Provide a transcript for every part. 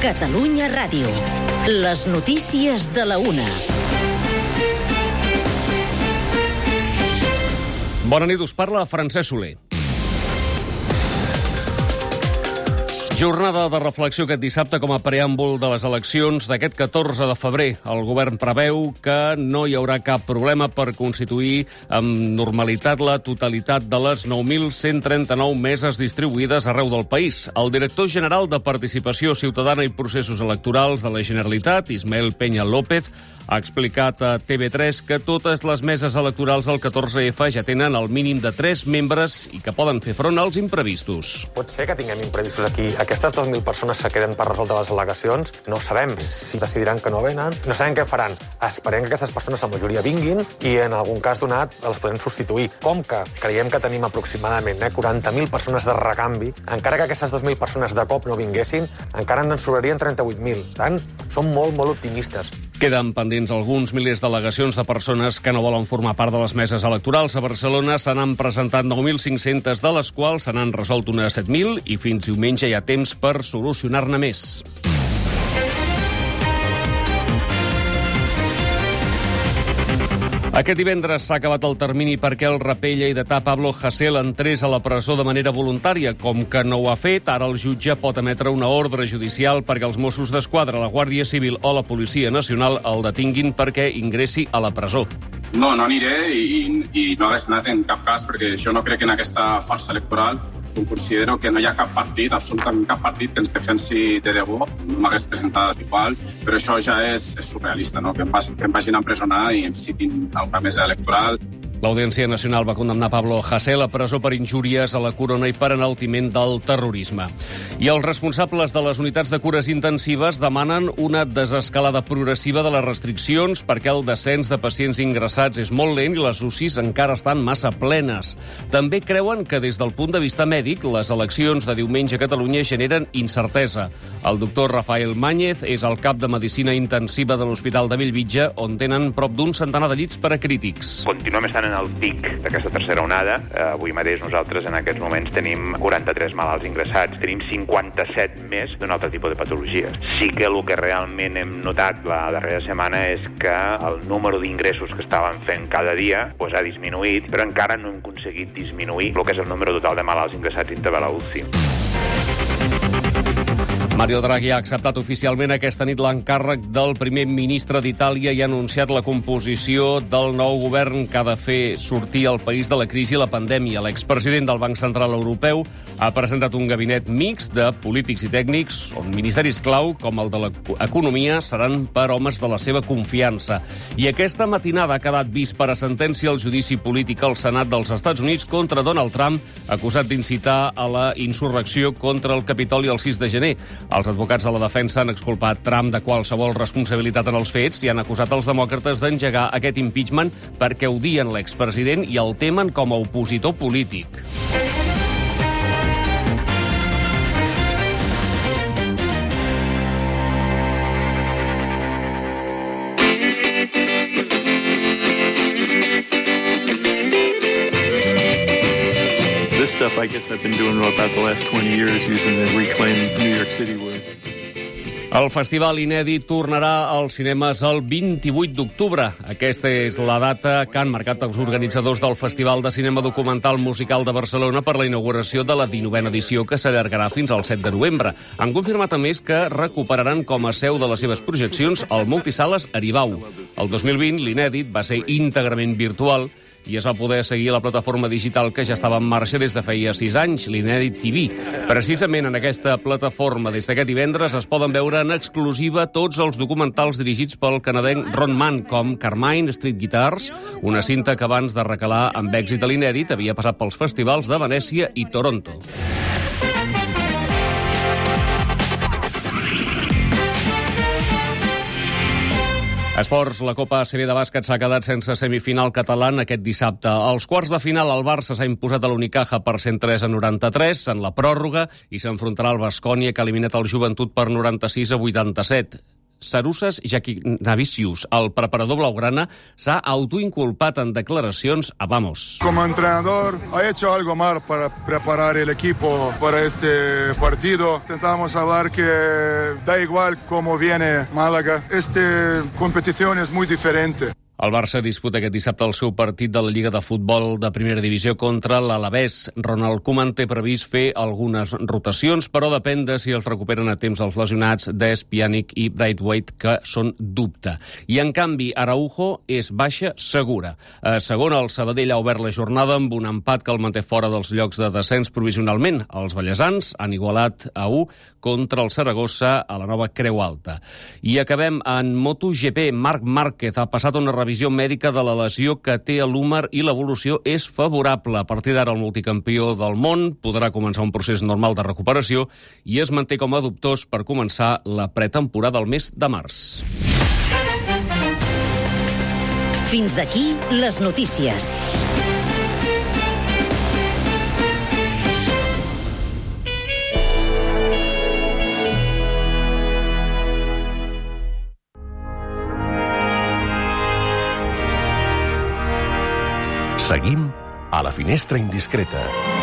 Catalunya Ràdio. Les notícies de la una. Bona nit, us parla Francesc Soler. Jornada de reflexió aquest dissabte com a preàmbul de les eleccions d'aquest 14 de febrer. El govern preveu que no hi haurà cap problema per constituir amb normalitat la totalitat de les 9.139 meses distribuïdes arreu del país. El director general de Participació Ciutadana i Processos Electorals de la Generalitat, Ismael Peña López, ha explicat a TV3 que totes les meses electorals del 14F ja tenen el mínim de 3 membres i que poden fer front als imprevistos. Pot ser que tinguem imprevistos aquí. Aquestes 2.000 persones que queden per resoldre les al·legacions, no sabem si decidiran que no venen, no sabem què faran. Esperem que aquestes persones, la majoria, vinguin i en algun cas donat els podem substituir. Com que creiem que tenim aproximadament 40.000 persones de recanvi, encara que aquestes 2.000 persones de cop no vinguessin, encara ens sobrarien 38.000. Per tant, som molt optimistes. Queden pendents alguns milers d'al·legacions de persones que no volen formar part de les meses electorals. A Barcelona se n'han presentat 9.500, de les quals se n'han resolt unes 7.000 i fins diumenge hi ha temps per solucionar-ne més. Aquest divendres s'ha acabat el termini perquè el raper lleidatà Pablo Hasél entrés a la presó de manera voluntària. Com que no ho ha fet, ara el jutge pot emetre una ordre judicial perquè els Mossos d'Esquadra, la Guàrdia Civil o la Policia Nacional el detinguin perquè ingressi a la presó. No aniré i no hagués anat en cap cas perquè jo no crec en aquesta farsa electoral. Considero que no hi ha cap partit, absolutament cap partit que ens defensi de debò. No m'hagués presentat igual, però això ja és surrealista, no? Que em vagin a empresonar i em citin a una mesa electoral. L'Audiència Nacional va condemnar Pablo Hasél a presó per injúries a la corona i per enaltiment del terrorisme. I els responsables de les unitats de cures intensives demanen una desescalada progressiva de les restriccions perquè el descens de pacients ingressats és molt lent i les UCIs encara estan massa plenes. També creuen que des del punt de vista mèdic les eleccions de diumenge a Catalunya generen incertesa. El doctor Rafael Máñez és el cap de Medicina Intensiva de l'Hospital de Bellvitge, on tenen prop d'un centenar de llits per a crítics. Continuem estant en el pic d'aquesta tercera onada. Avui mateix nosaltres en aquests moments tenim 43 malalts ingressats. Tenim 57 més d'un altre tipus de patologies. Sí que el que realment hem notat la darrera setmana és que el número d'ingressos que estaven fent cada dia ha disminuït, però encara no hem aconseguit disminuir el que és el número total de malalts ingressats dintre de la UCI. Mario Draghi ha acceptat oficialment aquesta nit l'encàrrec del primer ministre d'Itàlia i ha anunciat la composició del nou govern que ha de fer sortir el país de la crisi i la pandèmia. L'expresident del Banc Central Europeu ha presentat un gabinet mixt de polítics i tècnics on ministeris clau, com el de l'economia, seran per homes de la seva confiança. I aquesta matinada ha quedat vist per a sentència el judici polític al Senat dels Estats Units contra Donald Trump, acusat d'incitar a la insurrecció contra el Capitoli el 6 de gener. Els advocats de la defensa han exculpat Trump de qualsevol responsabilitat en els fets i han acusat els demòcrates d'engegar aquest impeachment perquè odien l'expresident i el temen com a opositor polític. This stuff, I guess I've been doing about the last 20 years using the reclaimed New York City wood. El festival inèdit tornarà als cinemes el 28 d'octubre. Aquesta és la data que han marcat els organitzadors del Festival de Cinema Documental Musical de Barcelona per la inauguració de la 19a edició, que s'allargarà fins al 7 de novembre. Han confirmat, a més, que recuperaran com a seu de les seves projeccions el Multisales Aribau. El 2020, l'inèdit va ser íntegrament virtual i es va poder seguir a la plataforma digital que ja estava en marxa des de feia 6 anys, l'Inèdit TV. Precisament en aquesta plataforma, des d'aquest divendres, es poden veure en exclusiva tots els documentals dirigits pel canadenc Ron Mann, com Carmine Street Guitars, una cinta que abans de recalar amb èxit a l'Inèdit havia passat pels festivals de Venècia i Toronto. Esports, la Copa ACB de bàsquet s'ha quedat sense semifinal catalana aquest dissabte. Als quarts de final, el Barça s'ha imposat a l'Unicaja per 103-93 en la pròrroga i s'enfrontarà al Baskonia, que ha eliminat el Joventut per 96-87. Sarusas Jakinavicius. El preparador blaugrana s'ha autoinculpat en declaracions a Vamos. Como entrenador, ha hecho algo mal para preparar el equipo para este partido. Intentamos hablar que da igual cómo viene Málaga. Esta competición es muy diferente. El Barça disputa aquest dissabte el seu partit de la Lliga de Futbol de Primera Divisió contra l'Alavés. Ronald Koeman té previst fer algunes rotacions, però depèn de si els recuperen a temps els lesionats Dest, Pjanic i Braithwaite, que són dubte. I, en canvi, Araujo és baixa segura. A segona, el Sabadell ha obert la jornada amb un empat que el manté fora dels llocs de descens provisionalment. Els ballesans han igualat a 1 contra el Saragossa a la nova Creu Alta. I acabem en MotoGP. Marc Márquez ha passat una revisió mèdica de la lesió que té a l'húmer i l'evolució és favorable. A partir d'ara, el multicampió del món podrà començar un procés normal de recuperació i es manté com a dubtós per començar la pretemporada al mes de març. Fins aquí les notícies. Seguim a la Finestra Indiscreta.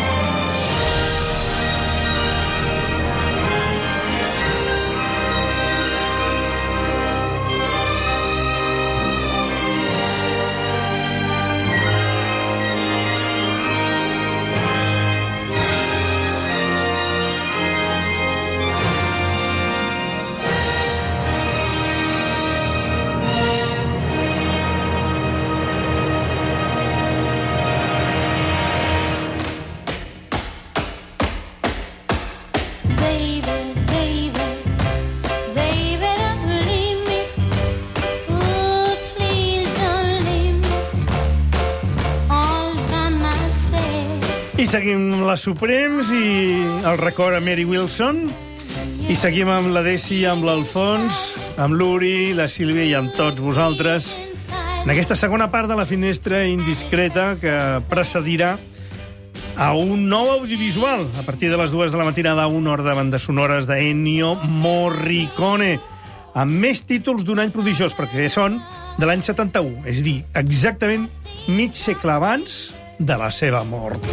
I seguim amb les Suprems i el record a Mary Wilson. I seguim amb la Desi, amb l'Alfons, amb l'Uri, la Sílvia i amb tots vosaltres en aquesta segona part de la Finestra Indiscreta que precedirà a un nou audiovisual a partir de les 2 de la matinada, una hora de bandes sonores d'Ennio Morricone, amb més títols d'un any prodigiós, perquè són de l'any 71, és a dir, exactament mig segle abans de la seva mort.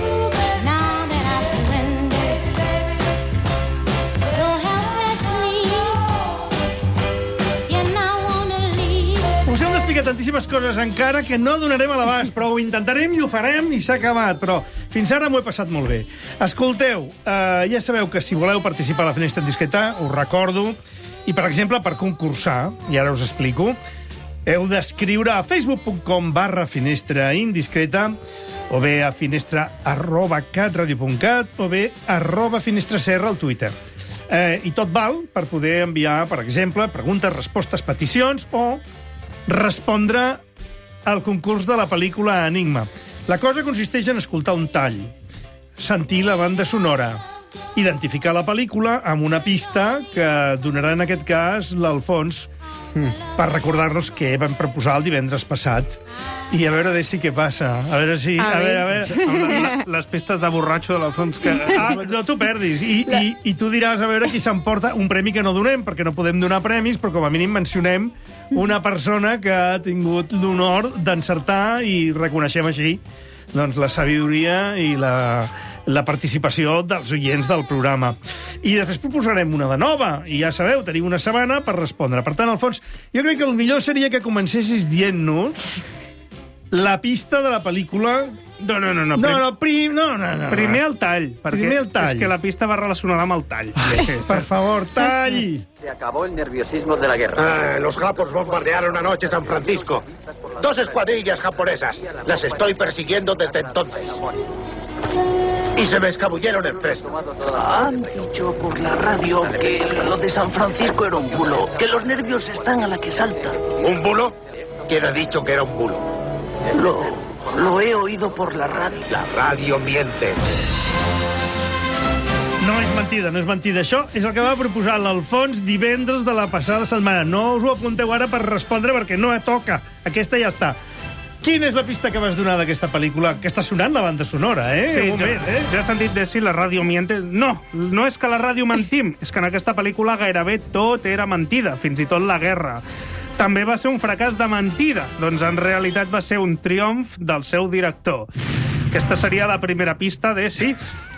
Us hem d'explicar tantíssimes coses encara que no donarem a l'abast, però ho intentarem i ho farem i s'ha acabat, però fins ara m'ho he passat molt bé. Escolteu, ja sabeu que si voleu participar a la Finestra Indiscreta, us recordo, i per exemple per concursar, i ara us explico, heu d'escriure a facebook.com/finestra indiscreta o bé a finestra@catradio.cat o bé @finestraserra al Twitter. I tot val per poder enviar, per exemple, preguntes, respostes, peticions o respondre al concurs de la pel·lícula Enigma. La cosa consisteix en escoltar un tall, sentir la banda sonora, identificar la pel·lícula amb una pista que donarà en aquest cas l'Alfons per recordar-nos què vam proposar el divendres passat i a veure si què passa. A veure si... A veure. Les pistes de borratxo de l'Alfons que... no t'ho perdis. I tu diràs a veure qui s'emporta un premi que no donem, perquè no podem donar premis, però com a mínim mencionem una persona que ha tingut l'honor d'encertar i reconeixem així doncs, la sabidoria i la participació dels oients del programa. I després proposarem una de nova, i ja sabeu, teniu una setmana per respondre. Per tant, Alfons, jo crec que el millor seria que comencessis dient-nos la pista de la pel·lícula... No. Primer el tall, perquè és que la pista va relacionada amb el tall. Per favor, tall! Se acabó el nerviosismo de la guerra. Los japos bombardearon anoche San Francisco. 2 escuadrillas japonesas. Las estoy persiguiendo desde entonces. Y se me escabulleron en Fresno. Han dicho por la radio que lo de San Francisco era un bulo, que los nervios están a la que salta. ¿Un bulo? ¿Quién ha dicho que era un bulo? Lo he oído por la radio. La radio miente. No és mentida, no és mentida. Això és el que va proposar l'Alfons divendres de la passada setmana. No us ho apunteu ara per respondre perquè no toca. Aquesta ja està. Quina és la pista que vas donar d'aquesta pel·lícula? Que està sonant la banda sonora, Sí, un moment, ja he sentit de si la ràdio miente. No és que la ràdio mentim, és que en aquesta pel·lícula gairebé tot era mentida, fins i tot la guerra. També va ser un fracàs de mentida, doncs en realitat va ser un triomf del seu director. Aquesta seria la primera pista de sí.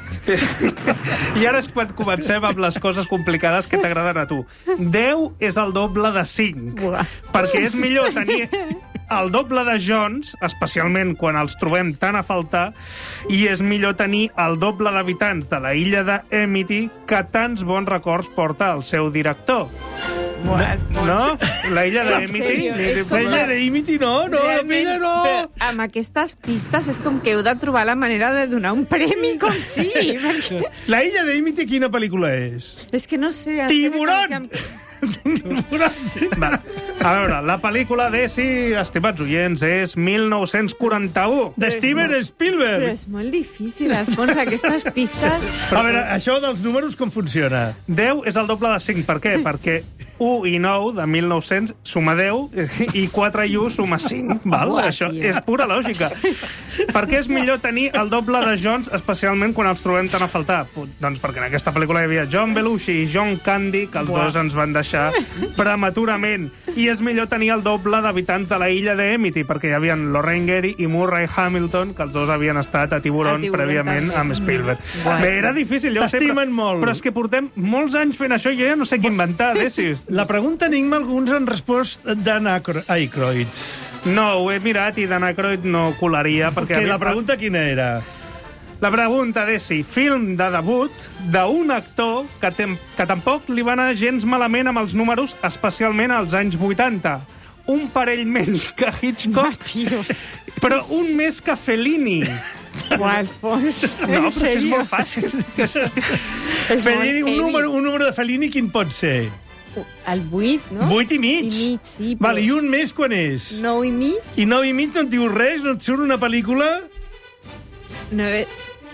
I ara és quan comencem amb les coses complicades que t'agraden a tu. 10 és el doble de 5. Perquè és millor tenir el doble de Jones, especialment quan els trobem tan a faltar, i és millor tenir el doble d'habitants de la illa de Amity que tants bons records porta el seu director. No? La illa d'Amity? La illa d'Amity no, la illa no. Però amb aquestes pistes és com que heu de trobar la manera de donar un premi com sigui. Perquè... La illa d'Amity quina pel·lícula és? És que no sé... Tiburón! Va, a veure, la pel·lícula de estimats oients, és 1941. De Steven Spielberg. Però és molt difícil, Alfons, aquestes pistes... A veure, això dels números com funciona? 10 és el doble de 5. Per què? Perquè 1 i 9 de 1900 suma 10 i 4 i 1 suma 5. Val? Això és pura lògica. Per què és millor tenir el doble de Jones, especialment quan els trobem tan a faltar? Doncs perquè en aquesta pel·lícula hi havia John Belushi i John Candy, que els dos ens van deixar prematurament. I és millor tenir el doble d'habitants de la illa d'Amity, perquè hi havia Lorraine Gary i Murray Hamilton, que els dos havien estat a Tiburón prèviament amb Spielberg. Bé, era difícil, jo ho sé, però és que portem molts anys fent això i jo ja no sé què inventar, Decis. La pregunta enigma alguns han respost Dan Aykroyd. No, ho he mirat i Dan Aykroyd no colaria. Perquè la pregunta quina era? La pregunta, Desi, film de debut d'un actor que tampoc li va anar gens malament amb els números, especialment als anys 80. Un parell menys que Hitchcock, però un més que Fellini. Alfons, no, però és molt fàcil. Fellini, un número de Fellini quin pot ser? El 8, no? 8 i mig. Sí, però... Vale, i un més quan és? 9 i mig. I 9 i mig no et diu res? No et surt una pel·lícula? 9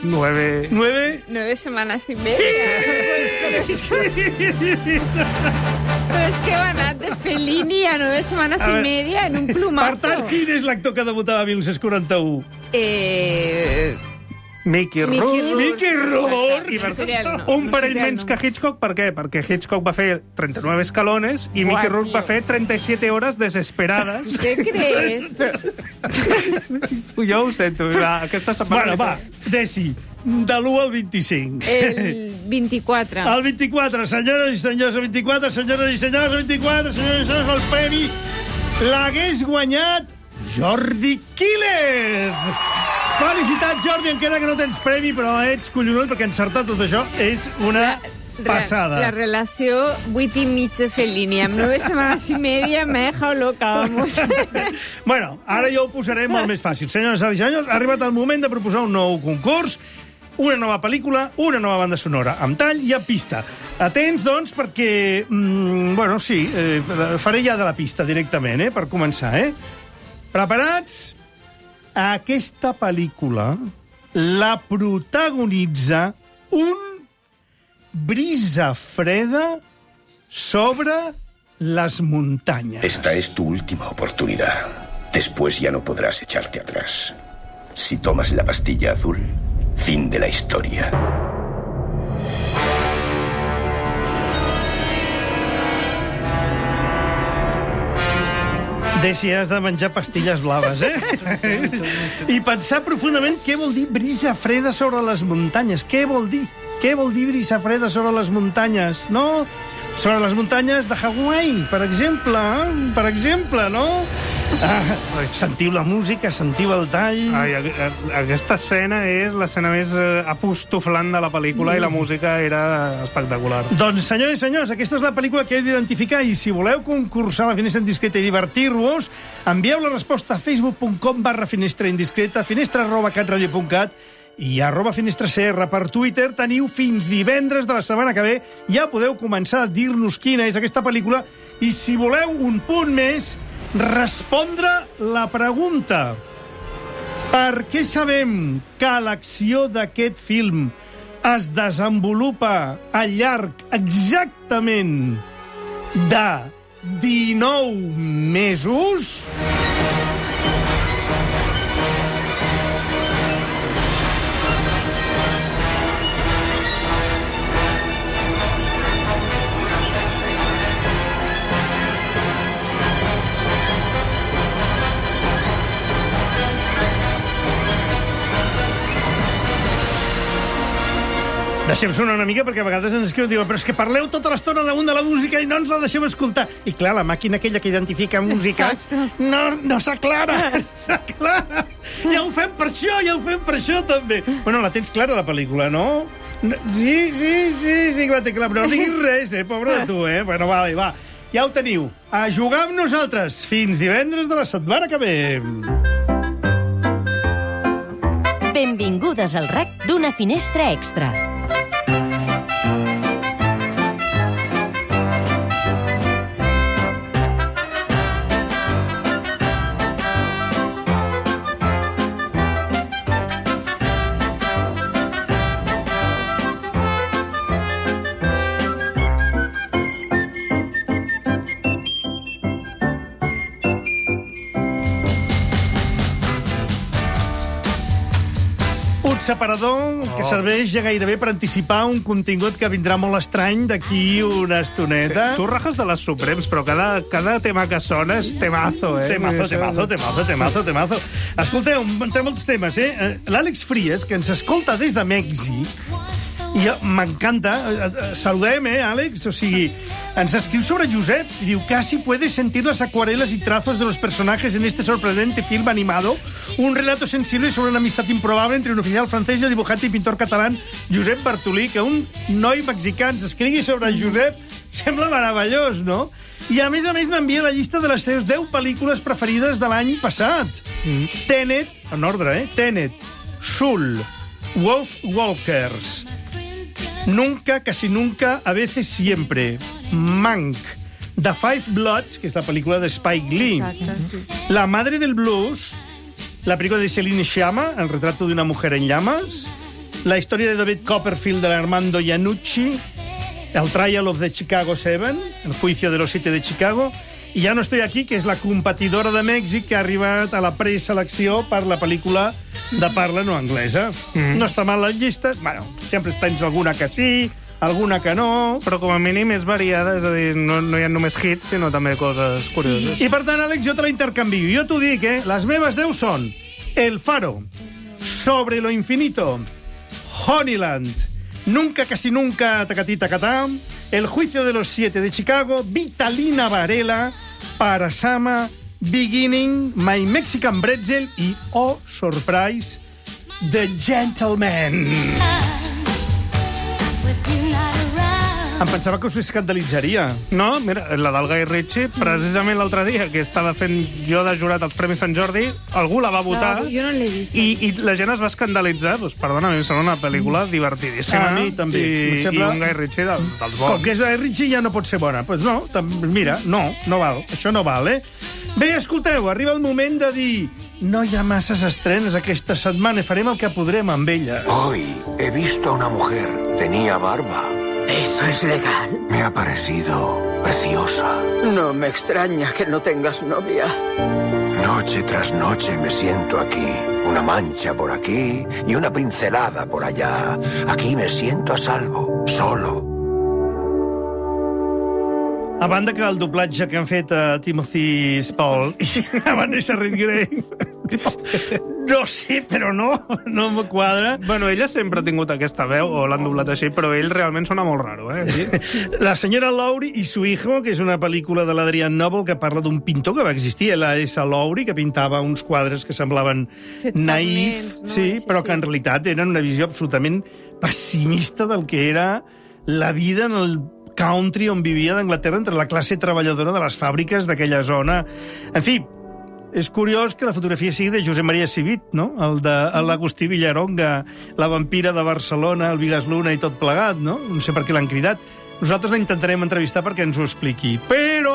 setmanes i media. Sí! Però és que va anar de Fellini a 9 setmanes i media en un plumazo. Per tant, quin és l'actor que debutava a 1941? Mickey Rourke. Un parell no. menys que Hitchcock, per què? Perquè Hitchcock va fer 39 escalones i Mickey Rourke va fer 37 hores desesperades. Què creus? Jo ho sento. Aquesta setmana... Bueno, va, Desi, de l'1 al 25. El 24. El 24, senyores i senyors, el 24, senyores i senyors, el 24, senyores i senyors, el premi l'hagués guanyat Jordi Quílez. Felicitats, Jordi, encara que no tens premi, però ets collonut, perquè encertar tot això és una passada. La relació 8 i mig de Fellini amb 9 setmanes i media m'ha dejado loca, vamos. Bueno, ara ja ho posarem molt més fàcil. Senyores i senyors, ha arribat el moment de proposar un nou concurs, una nova pel·lícula, una nova banda sonora, amb tall i amb pista. Atents, doncs, perquè... faré ja de la pista directament, per començar, Preparats? Aquesta pel·lícula la protagonitza un brisa freda sobre las montañas. Esta es tu última oportunidad. Después ya no podrás echarte atrás. Si tomas la pastilla azul, fin de la historia. Desi, has de menjar pastilles blaves, I pensar profundament què vol dir brisa freda sobre les muntanyes. Què vol dir? Què vol dir brisa freda sobre les muntanyes? No? Sobre les muntanyes de Hawaii, per exemple. Per exemple, no? Sentiu la música, sentiu el tall... Aquesta escena és l'escena més apostoflant de la pel·lícula i la música era espectacular. Doncs, senyores i senyors, aquesta és la pel·lícula que heu d'identificar i si voleu concursar a la Finestra Indiscreta i divertir-vos, envieu la resposta a facebook.com/finestraindiscreta, finestra@catradio.cat i @finestracr per Twitter. Teniu fins divendres de la setmana que ve. Ja podeu començar a dir-nos quina és aquesta pel·lícula i, si voleu un punt més, respondre la pregunta: per què sabem que l'acció d'aquest film es desenvolupa al llarg exactament de 19 mesos? Deixem sonar una mica, perquè a vegades ens escriuen, diuen, però és que parleu tota l'estona damunt de la música i no ens la deixeu escoltar. I clar, la màquina aquella que identifica música no s'aclara. S'aclara. Ja ho fem per això, també. Bueno, la tens clara, la pel·lícula, no? Sí, que la té clara, però no diguis res, pobre de tu, Bueno, vale, va. Ja ho teniu. A jugar amb nosaltres. Fins divendres de la setmana que ve. Benvingudes al RAC d'Una Finestra Extra. Separador que serveix ja gairebé per anticipar un contingut que vindrà molt estrany d'aquí una estoneta. Sí, tu rajes de les Suprems, però cada tema que sona és temazo, Temazo. Escolteu, entre molts temes, L'Àlex Fries, que ens escolta des de Mèxic, i m'encanta, saludem, Àlex, o sigui, ens escriu sobre Josep y diu, casi puedes sentir las acuarelas y trazos de los personajes en este sorprendente film animado, un relato sensible sobre una amistad improbable entre un oficial francès i el dibujante i pintor català Josep Bartolí. Que un noi mexicà ens escrigui sobre Josep sembla meravellós, no? I a més m'envia la llista de les seves 10 pel·lícules preferides de l'any passat. Tenet, en ordre, Tenet, Soul, Wolf Walkers, Nunca, Casi Nunca, A Veces Siempre, Mank, The Five Bloods, que és la pel·lícula de Spike Lee, La Madre del Blues, la película de Celine Sciamma, El retrato de una mujer en llamas, la historia de David Copperfield de Armando Iannucci, El Trial of the Chicago 7, El juicio de los 7 de Chicago, i Ja no estoy aquí, que és la competidora de Mèxic que ha arribat a la preselecció per la pel·lícula de parla no anglesa. No està mal la llista, bueno, sempre tens alguna que sí, alguna que no... Però com a mínim és variada, és a dir, no hi ha només hits, sinó també coses curioses. I per tant, Àlex, jo te la intercanvio. Jo t'ho dic, Les meves 10 són El Faro, Sobre lo Infinito, Honeyland, Nunca, Casi Nunca, Tacatita Catá, El Juicio de los 7 de Chicago, Vitalina Varela, Parasama, Beginning, My Mexican Bretzel i, oh, surprise, The Gentleman. Em pensava que us escandalitzaria. No, mira, la del Guy Ritchie, precisament l'altre dia, que estava fent jo de jurat als Premis Sant Jordi, algú la va votar, jo no l'he vist. I la gent es va escandalitzar. Doncs, perdona, a mi em sembla una pel·lícula divertidíssima. A mi també. I un Guy Ritchie dels bons. Com que és Guy Ritchie ja no pot ser bona. Doncs no, mira, no val. Això no val, Bé, escolteu, arriba el moment de dir no hi ha masses estrenes aquesta setmana i farem el que podrem amb ella. Hoy he visto a una mujer. Tenía barba. ¿Eso es legal? Me ha parecido preciosa. No me extraña que no tengas novia. Noche tras noche me siento aquí. Una mancha por aquí y una pincelada por allá. Aquí me siento a salvo, solo. A banda que el doblatge que han fet a Timothy Spall i a Vanessa Redgrave, no sé, però no me quadra. Bueno, ella sempre ha tingut aquesta veu, o l'han doblat així, però ell realment sona molt raro, Sí? La senyora Lowry i su hijo, que és una pel·lícula de l'Adrian Noble que parla d'un pintor que va existir, L.S. Lowry, que pintava uns quadres que semblaven naïfs, sí, però que en realitat eren una visió absolutament pessimista del que era la vida en el country on vivia d'Anglaterra entre la classe treballadora de les fàbriques d'aquella zona. En fi, és curiós que la fotografia sigui de Josep Maria Civit, no? El de l'Agustí Villaronga, la vampira de Barcelona, el Vigas Luna i tot plegat, no? No sé per què l'han cridat. Nosaltres la intentarem entrevistar perquè ens ho expliqui. Però...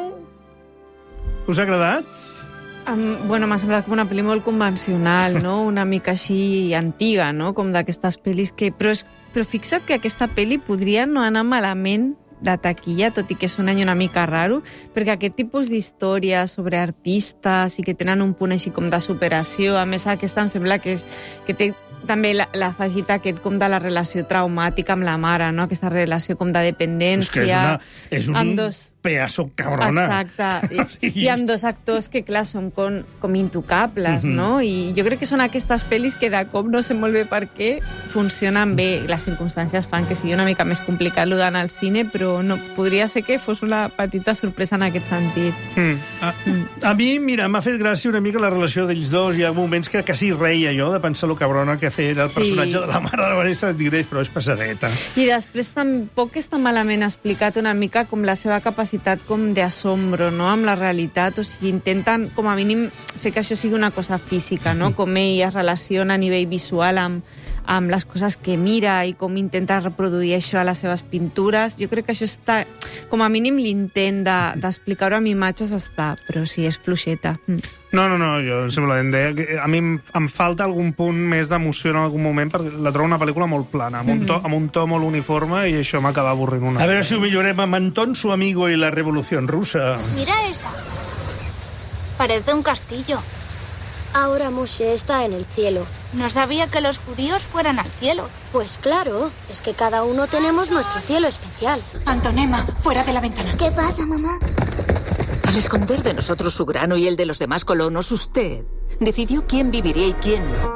Us ha agradat? Bueno, m'ha semblat com una pel·li molt convencional, no? Una mica així antiga, no? Com d'aquestes pel·lis que... Però fixa't que aquesta pel·li podria no anar malament de taquilla, tot i que és un any una mica raro, perquè aquest tipus d'històries sobre artistes i que tenen un punt així com de superació, a més aquesta em sembla que té també l'afegit aquest com de la relació traumàtica amb la mare, no? Aquesta relació com de dependència. És un pedaço cabrona. Exacte. I amb dos actors que, clar, són com intocables, no? I jo crec que són aquestes pel·lis que de cop no sé molt bé per què funcionen bé. Les circumstàncies fan que sigui una mica més complicat lo d'anar al cine, però no, podria ser que fos una petita sorpresa en aquest sentit. A mi, mira, m'ha fet gràcia una mica la relació d'ells dos. Hi ha moments que quasi reia jo de pensar lo cabrona que feia el personatge de la mare de la Vanessa Tigrés, però és passadeta. I després tampoc està malament explicat una mica com la seva capacitat com d'asombro, no?, amb la realitat. O sigui, intenten, com a mínim, fer que això sigui una cosa física, no?, com ell es relaciona a nivell visual amb les coses que mira i com intenta reproduir això a les seves pintures. Jo crec que això està... Com a mínim l'intent d'explicar-ho amb imatges està, però sí, és fluixeta. No, jo simplement deia que a mi em falta algun punt més d'emoció en algun moment, perquè la trobo una pel·lícula molt plana, amb un to molt uniforme, i això m'acaba avorrint una. A veure si ho millorem amb Antón, su amigo y la revolución rusa. Mira esa. Parece un castillo. Ahora Moshe está en el cielo. No sabía que los judíos fueran al cielo. Pues claro, es que cada uno tenemos nuestro cielo especial. Antonema, fuera de la ventana. ¿Qué pasa, mamá? Al esconder de nosotros su grano y el de los demás colonos, usted decidió quién viviría i quién no.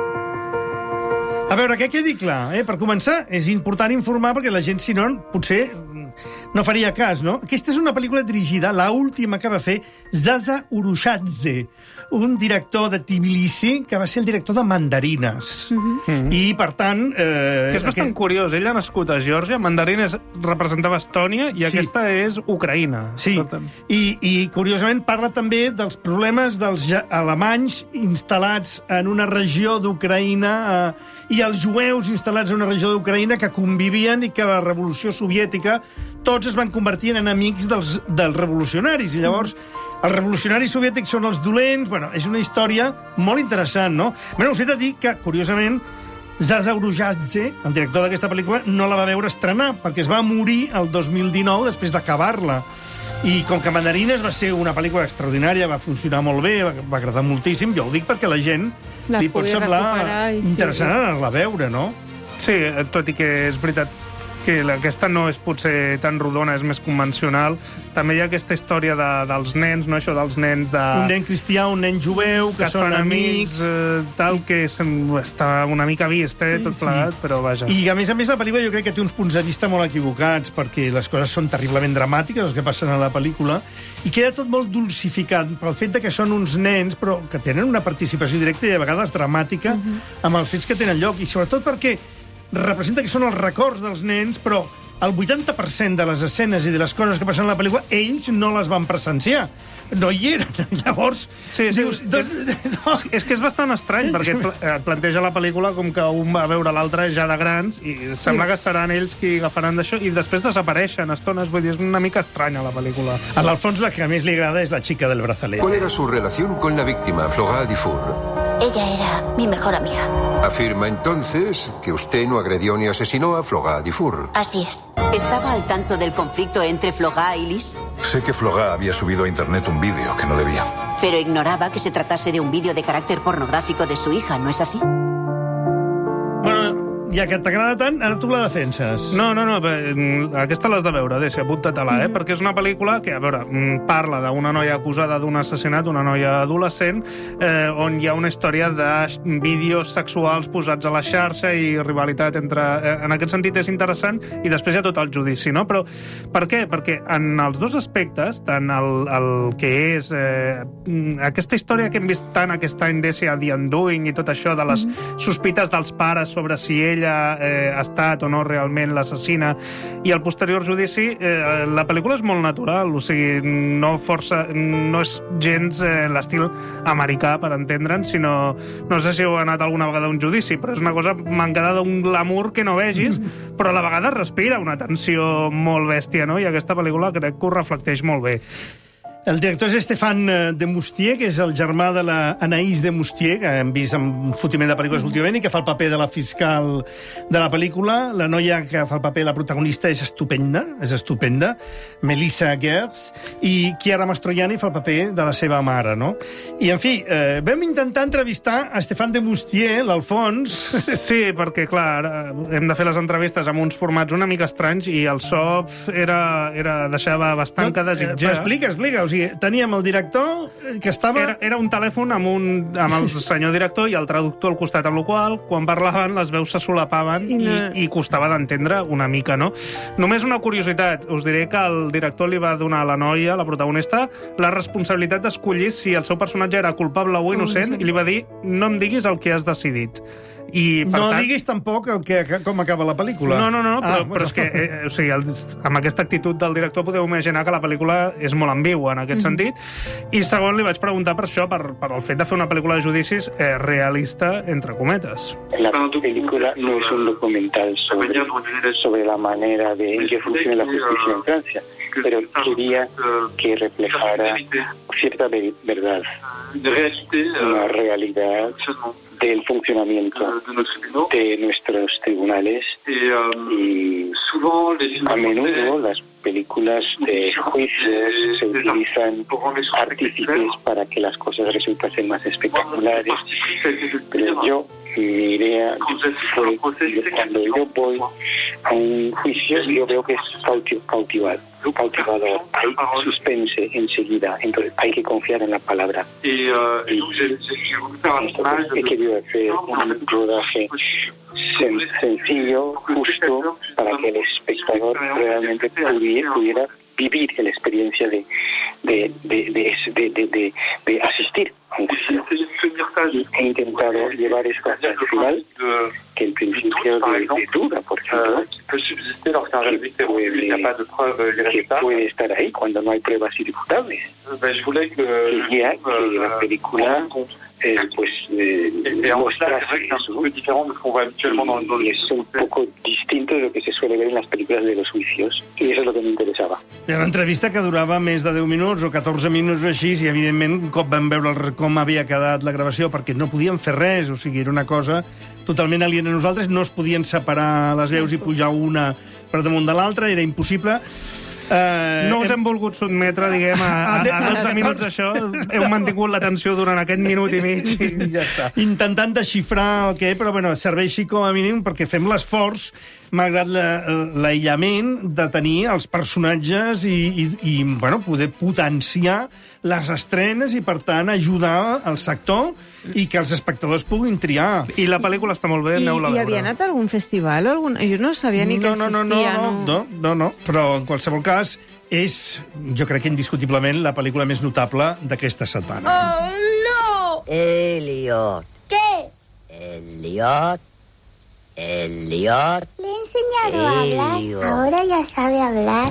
A veure, que quedi clar, per començar, és important informar perquè la gent, si no, potser no faria cas, no? Aquesta és una pel·lícula dirigida, l'última que va fer Zaza Urushadze, un director de Tbilisi que va ser el director de Mandarines. I, per tant... que és bastant curiós. Ell ha nascut a Geòrgia, Mandarines representava Estònia i aquesta és Ucraïna. Sí, i curiosament parla també dels problemes dels alemanys instal·lats en una regió d'Ucraïna i els jueus instal·lats en una regió d'Ucraïna que convivien i que la revolució soviètica tots es van convertir en enemics dels revolucionaris. I llavors els revolucionaris soviètics són els dolents. Bueno, és una història molt interessant, no? Bueno, us he de dir que, curiosament, Zaza Urushadze, el director d'aquesta pel·lícula, no la va veure estrenar, perquè es va morir el 2019 després d'acabar-la. I com que Mandarines va ser una pel·lícula extraordinària, va funcionar molt bé, va agradar moltíssim, jo ho dic perquè la gent li pot semblar interessant anar-la a veure, no? Sí, tot i que és veritat que aquesta no és potser tan rodona, és més convencional. També hi ha aquesta història dels nens, no? Això dels nens de... Un nen cristià, un nen jueu, que són amics... Tal, que està una mica vist, tot plegat, però vaja. I a més, la pel·lícula jo crec que té uns punts de vista molt equivocats, perquè les coses són terriblement dramàtiques, les que passen a la pel·lícula, i queda tot molt dulcificat pel fet que són uns nens, però que tenen una participació directa i a vegades dramàtica amb els fets que tenen lloc, i sobretot perquè representa que són els records dels nens, però el 80% de les escenes i de les coses que passen a la pel·lícula, ells no les van presenciar. No hi eren. Llavors, dius... És que és bastant estrany, perquè et planteja la pel·lícula com que un va veure l'altre ja de grans i sembla que seran ells qui agafaran d'això i després desapareixen estones. Vull dir, és una mica estranya la pel·lícula. A l'Alfons la que més li agrada és la xica del brazalete. ¿Cuál era su relación con la víctima, Flora Dufour? Ella era mi mejor amiga. Afirma entonces que usted no agredió ni asesinó a Flora Dufour. Así es. ¿Estaba al tanto del conflicto entre Flora y Liz? Sé que Flora había subido a internet un vídeo que no debía. Pero ignoraba que se tratase de un vídeo de carácter pornográfico de su hija, ¿no es así? Bueno, ja que t'agrada tant, ara tu la defenses. No, aquesta l'has de veure, deixa, apunta-te-la, perquè és una pel·lícula que, a veure, parla d'una noia acusada d'un assassinat, una noia adolescent, on hi ha una història de vídeos sexuals posats a la xarxa i rivalitat entre... En aquest sentit és interessant, i després hi ha tot el judici, no? Però per què? Perquè en els dos aspectes, tant el que és aquesta història que hem vist tant aquest any d'Essia The Undoing i tot això de les sospites dels pares sobre si ella ha estat o no realment l'assassina, i el posterior judici, la pel·lícula és molt natural, o sigui, no és gens l'estil americà, per entendre'ns, sinó, no sé si heu anat alguna vegada a un judici, però és una cosa mancada d'un glamour que no vegis, però a la vegada respira una tensió molt bèstia, no? I aquesta pel·lícula crec que ho reflecteix molt bé. El director és Stéphane Demoustier, que és el germà de la Anaïs Demoustier, que hem vist en fotiment de pel·lícules últimament, i que fa el paper de la fiscal de la pel·lícula. La noia que fa el paper, la protagonista, és estupenda, Melissa Gers, i Chiara Mastroianni fa el paper de la seva mare, no? I, en fi, vam intentar entrevistar a Stéphane Demoustier, l'Alfons. Sí, perquè, clar, hem de fer les entrevistes amb uns formats una mica estranys i el so deixava bastant que desitjar. Explica. O sigui, teníem el director que estava... Era un telèfon amb el senyor director i el traductor al costat, amb la qual quan parlaven les veus se solapaven i costava d'entendre una mica, no? Només una curiositat. Us diré que el director li va donar a la noia, la protagonista, la responsabilitat d'escollir si el seu personatge era culpable o innocent i li va dir: no em diguis el que has decidit. I, per tant, diguis tampoc com acaba la pel·lícula. No, però és que o sigui, amb aquesta actitud del director podeu imaginar que la pel·lícula és molt ambigua en aquest sentit. I segon, li vaig preguntar per això, per el fet de fer una pel·lícula de judicis realista, entre cometes. La película no es un documental sobre la manera en que funciona la justicia en Francia, pero quería que reflejara cierta verdad, una realidad del funcionamiento de nuestros tribunales y a menudo las películas de juicios se utilizan artífices para que las cosas resultasen más espectaculares, pero mi idea fue que cuando yo voy a un juicio yo veo que es cautivador, hay suspense enseguida, entonces hay que confiar en la palabra. He querido hacer un rodaje sencillo, justo, para que el espectador realmente pudiera vivir la experiencia de asistir a un juicio. He intentado llevar esto hasta el final, que el principio de duda, por ejemplo, que puede estar ahí cuando no hay pruebas irrefutables. Quería que la película mostrase eso, y es un poco distinto de lo que se suele ver en las películas de los juicios, y eso es lo que me interesaba. Era una entrevista que durava més de 10 minuts o 14 minuts o així, i evidentment un cop vam veure com havia quedat la gravació, perquè no podíem fer res, o sigui, era una cosa totalment aliena a nosaltres, no es podien separar les veus i pujar una per damunt de l'altra, era impossible. No us hem volgut sotmetre, diguem, a 12 minuts d'això. Heu mantingut l'atenció durant aquest minut i mig i ja està. Intentant desxifrar el que, però bueno, serveix així com a mínim perquè fem l'esforç, malgrat l'aïllament, de tenir els personatges i bueno, poder potenciar les estrenes i, per tant, ajudar el sector i que els espectadors puguin triar. I la pel·lícula està molt bé, aneu-la a veure. I havia anat a algun festival o algun... Jo no sabia ni que existia. No, però en qualsevol cas és, jo crec que indiscutiblement, la pel·lícula més notable d'aquesta setmana. ¡Oh, no! Elliot. ¿Qué? Elliot. Le he enseñado a hablar. Ahora ya sabe hablar.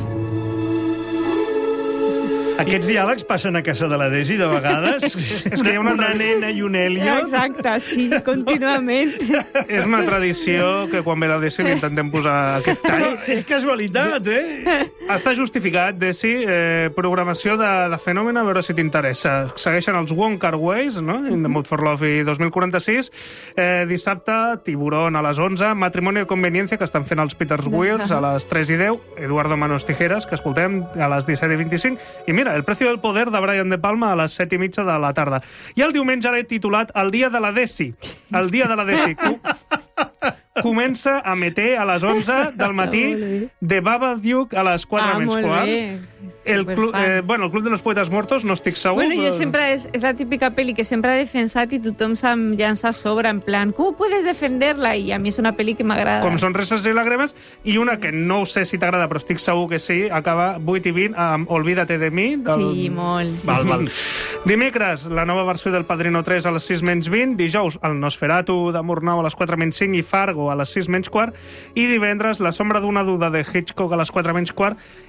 Aquests diàlegs passen a casa de la Desi de vegades. És que hi ha una nena i un Elio. Exacte, sí, contínuament. És una tradició que quan ve la Desi li intentem posar aquest tall. És casualitat, Està justificat, Desi. Programació de Fenomen, a veure si t'interessa. Segueixen els Wong Kar-Wais, no? In the Mood for Love i 2046. Dissabte, Tiburón a les 11. Matrimonio de Conveniencia, que estan fent els Peters Weirs a les 3:10. Eduardo Manos Tijeras, que escoltem a les 17:25. I mira, El precio del poder, de Brian De Palma, a les 7:30 de la tarda. I el diumenge l'he titulat El dia de la Desi. El dia de la Desi. Comença a meter a les 11 del matí, de Babadook a les 4:15. El Club de los Poetes Muertos, no estic segur. Bueno, jo sempre és la típica pel·li que sempre he defensat i tothom se'm llança a sobre, en plan, ¿cómo puedes defenderla? I a mi és una pel·li que m'agrada. Com són Risas i Lágrimas, i una que no sé si t'agrada, però estic segur que sí, acaba 8:20 amb Olvídate de mi. Sí, molt. Val. Dimecres, la nova versió del Padrino 3 a les 6:20. Dijous, el Nosferatu de Murnau a les 4:05 i Fargo a les 6:15. I divendres, La sombra d'una duda de Hitchcock a les 4:15.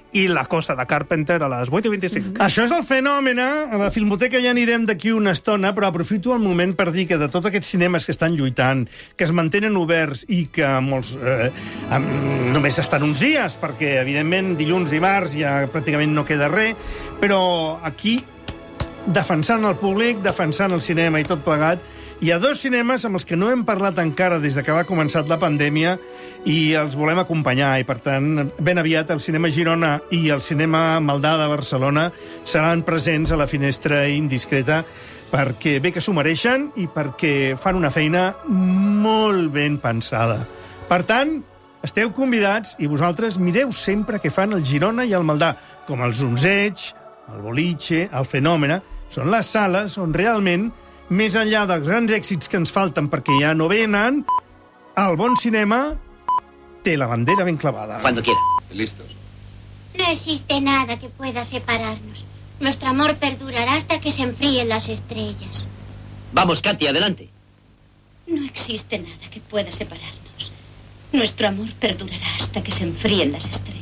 i La cosa de Carpenter a les 8:25. Això és el fenomen. A la Filmoteca ja anirem d'aquí una estona, però aprofito el moment per dir que de tots aquests cinemes que estan lluitant, que es mantenen oberts i que molts només estan uns dies, perquè, evidentment, dilluns, dimarts ja pràcticament no queda res, però aquí, defensant el públic, defensant el cinema i tot plegat, hi ha 2 cinemes amb els que no hem parlat encara des que va començar la pandèmia i els volem acompanyar. I, per tant, ben aviat el cinema Girona i el cinema Maldà de Barcelona seran presents a la finestra indiscreta perquè bé que s'ho mereixen i perquè fan una feina molt ben pensada. Per tant, esteu convidats i vosaltres mireu sempre què fan el Girona i el Maldà, com el Zunzeig, el Boliche, el Fenòmena. Són les sales on realment, més enllà dels grans èxits que ens falten perquè ja no venen, el bon cinema té la bandera ben clavada. Cuando quiera. Listos. No existe nada que pueda separarnos. Nuestro amor perdurará hasta que se enfríen las estrellas. Vamos, Katy, adelante. No existe nada que pueda separarnos. Nuestro amor perdurará hasta que se enfríen las estrellas.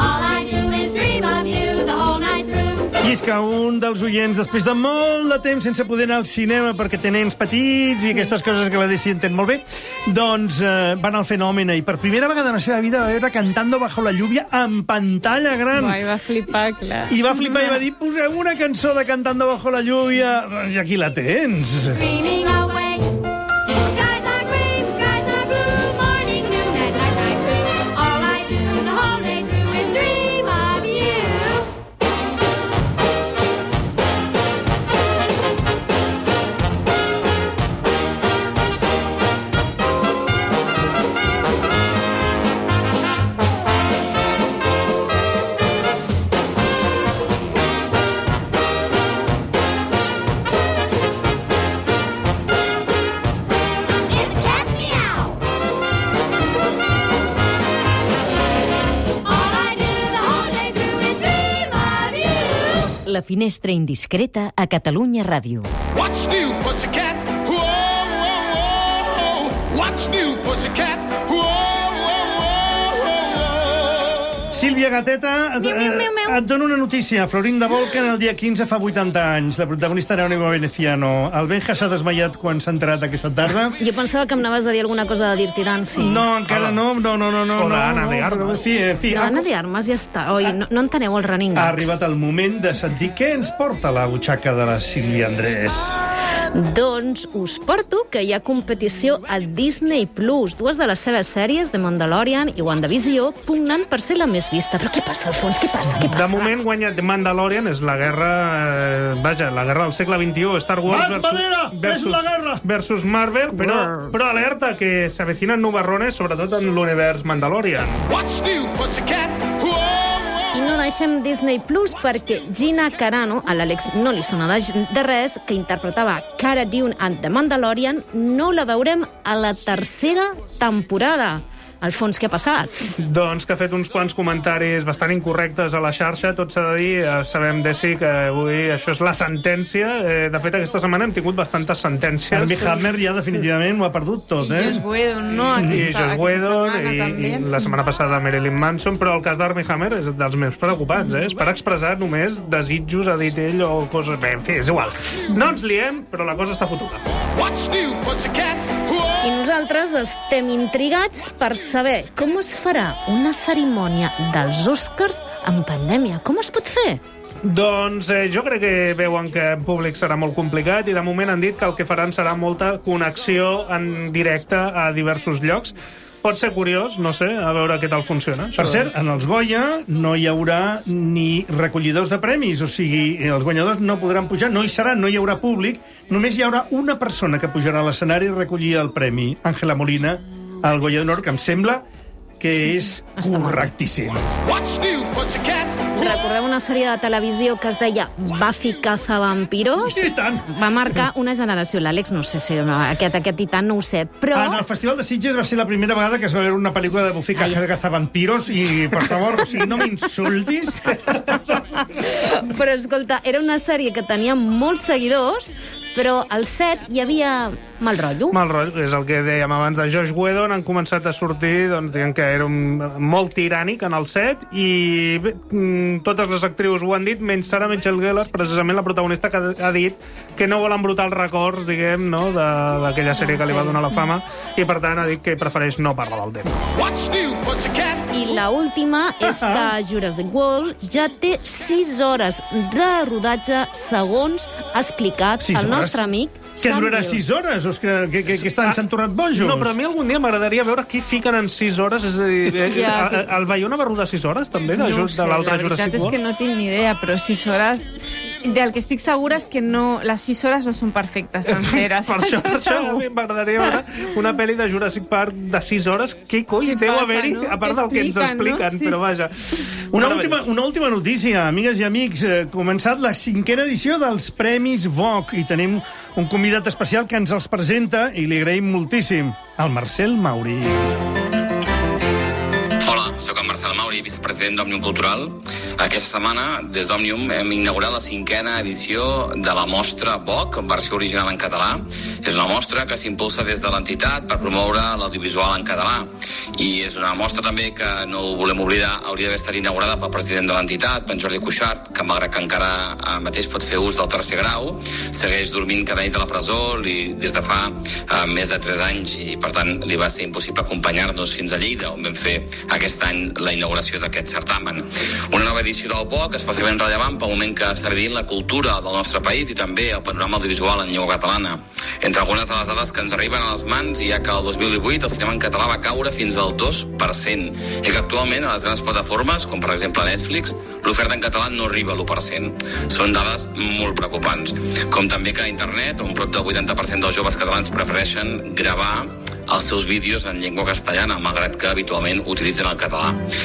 I és que un dels oients, després de molt de temps sense poder anar al cinema perquè té nens petits i aquestes coses que la Desi entén molt bé, doncs va anar al Fenòmena i per primera vegada en la seva vida va veure Cantando bajo la lluvia en pantalla gran. Uai, va flipar, clar. I va flipar i va dir, poseu una cançó de Cantando bajo la lluvia, i aquí la tens. La finestra indiscreta a Catalunya Ràdio. What's new, pussycat? Whoa, whoa, whoa. What's new, pussycat? Whoa, whoa, whoa. Sílvia Gateta, et dono una notícia. Florinda Volcan el dia 15 fa 80 anys. La protagonista era Anónima Veneciano. El Benja s'ha desmaiat quan s'ha enterat aquesta tarda. Jo pensava que em anaves a dir alguna cosa de Dirty Dancing. No, encara no. O d'Anna de Armas. L'Anna de Armas ja està. Oi, no enteneu el running gags. Ha arribat el moment de sentir què ens porta la butxaca de la Sílvia Andrés. Doncs us porto que hi ha competició a Disney+. Dues de les seves sèries, The Mandalorian i WandaVision, pugnant per ser la més vista. Però què passa, Alfons? Què passa? De moment guanya The Mandalorian, és la guerra... la guerra del segle XXI, Star Wars versus Marvel, però alerta, que s'avecinen novarrones, sobretot en l'univers Mandalorian. What's new, pussycat? I no deixem Disney Plus perquè Gina Carano, a l'Àlex no li sona de res, que interpretava Cara Dune en The Mandalorian, no la veurem a la tercera temporada. Alfons, què ha passat? Doncs que ha fet uns quants comentaris bastant incorrectes a la xarxa, tot s'ha de dir. Sabem, Desi, que avui això és la sentència. De fet, aquesta setmana hem tingut bastantes sentències. Armie Hammer ja definitivament ho ha perdut tot, I Joss Whedon, no? I Joss Whedon, i la setmana passada Marilyn Manson, però el cas d'Armie Hammer és dels més preocupants, És per expressar només desitjos, ha dit ell, o coses... Bé, en fi, és igual. No ens liem, però la cosa està fotuda. I nosaltres estem intrigats per saber com es farà una cerimònia dels Oscars en pandèmia. Com es pot fer? Doncs jo crec que veuen que en públic serà molt complicat i de moment han dit que el que faran serà molta connexió en directe a diversos llocs. Pot ser curiós, no sé, a veure què tal funciona. Per cert, en els Goya no hi haurà ni recollidors de premis, o sigui, els guanyadors no podran pujar, no hi serà, no hi haurà públic, només hi haurà una persona que pujarà a l'escenari i recollir el premi, Àngela Molina, al Goya d'Honor, que em sembla que és correctíssim. Recordeu una sèrie de televisió que es deia Buffy Cazavampiros? I tant! Va marcar una generació. L'Àlex no sé si aquest i tant no ho sé, però... En el Festival de Sitges va ser la primera vegada que es va veure una pel·lícula de Buffy Cazavampiros i, per favor, o sigui, no m'insultis. Però, escolta, era una sèrie que tenia molts seguidors, però al set hi havia mal rotllo. Mal rotllo, és el que dèiem abans de Josh Whedon. Han començat a sortir, doncs, dient que era molt tirànic en el set, i bé, totes les actrius ho han dit, menys Sarah Michelle Gellar, precisament la protagonista, que ha dit que no vol embrutar els records, diguem, no, d'aquella sèrie que li va donar la fama, i per tant ha dit que prefereix no parlar del tema. I l'última és que Jurassic World ja té 6 hores de rodatge, segons ha explicat el nostre amic que durarà 6 hores? O que s'han tornat bojos? No, però a mi algun dia m'agradaria veure qui fiquen en 6 hores. És a dir, el Bayona va rodar 6 hores, també, de l'altre Jurassic World? La veritat és que no tinc ni idea, però 6 hores... Del que estic segura és que les 6 hores no són perfectes, senceres. Per això a mi m'agradaria veure una pel·li de Jurassic Park de 6 hores. Què coi deu haver-hi, a part del que ens expliquen, però vaja. Una última notícia, amigues i amics. Començat la 5ª edició dels Premis Vogue i tenim un convidat especial que ens els presenta i li agraïm moltíssim, el Marcel Mauri. Soc el Marcel Mauri, vicepresident d'Òmnium Cultural. Aquesta setmana, des d'Òmnium, hem inaugurat la 5ª edició de la mostra Vogue, versió original en català. És una mostra que s'impulsa des de l'entitat per promoure l'audiovisual en català. I és una mostra també que, no ho volem oblidar, hauria d'haver estat inaugurada pel president de l'entitat, en Jordi Cuixart, que malgrat que encara mateix pot fer ús del 3è grau, segueix dormint cada nit a la presó des de fa més de 3 anys, i per tant li va ser impossible acompanyar-nos fins a Lleida, on vam fer aquest any la inauguració d'aquest certamen. Una nova edició del Vogue, especialment rellevant pel moment que està vivint la cultura del nostre país i també el panorama audiovisual en llengua catalana. Entre algunes de les dades que ens arriben a les mans hi ha que el 2018 el cinema en català va caure fins al 2% i que actualment a les grans plataformes, com per exemple Netflix, l'oferta en català no arriba a l'1%. Són dades molt preocupants. Com també que a internet, on prop del 80% dels joves catalans prefereixen gravar els seus vídeos en llengua castellana, malgrat que habitualment utilitzen el català.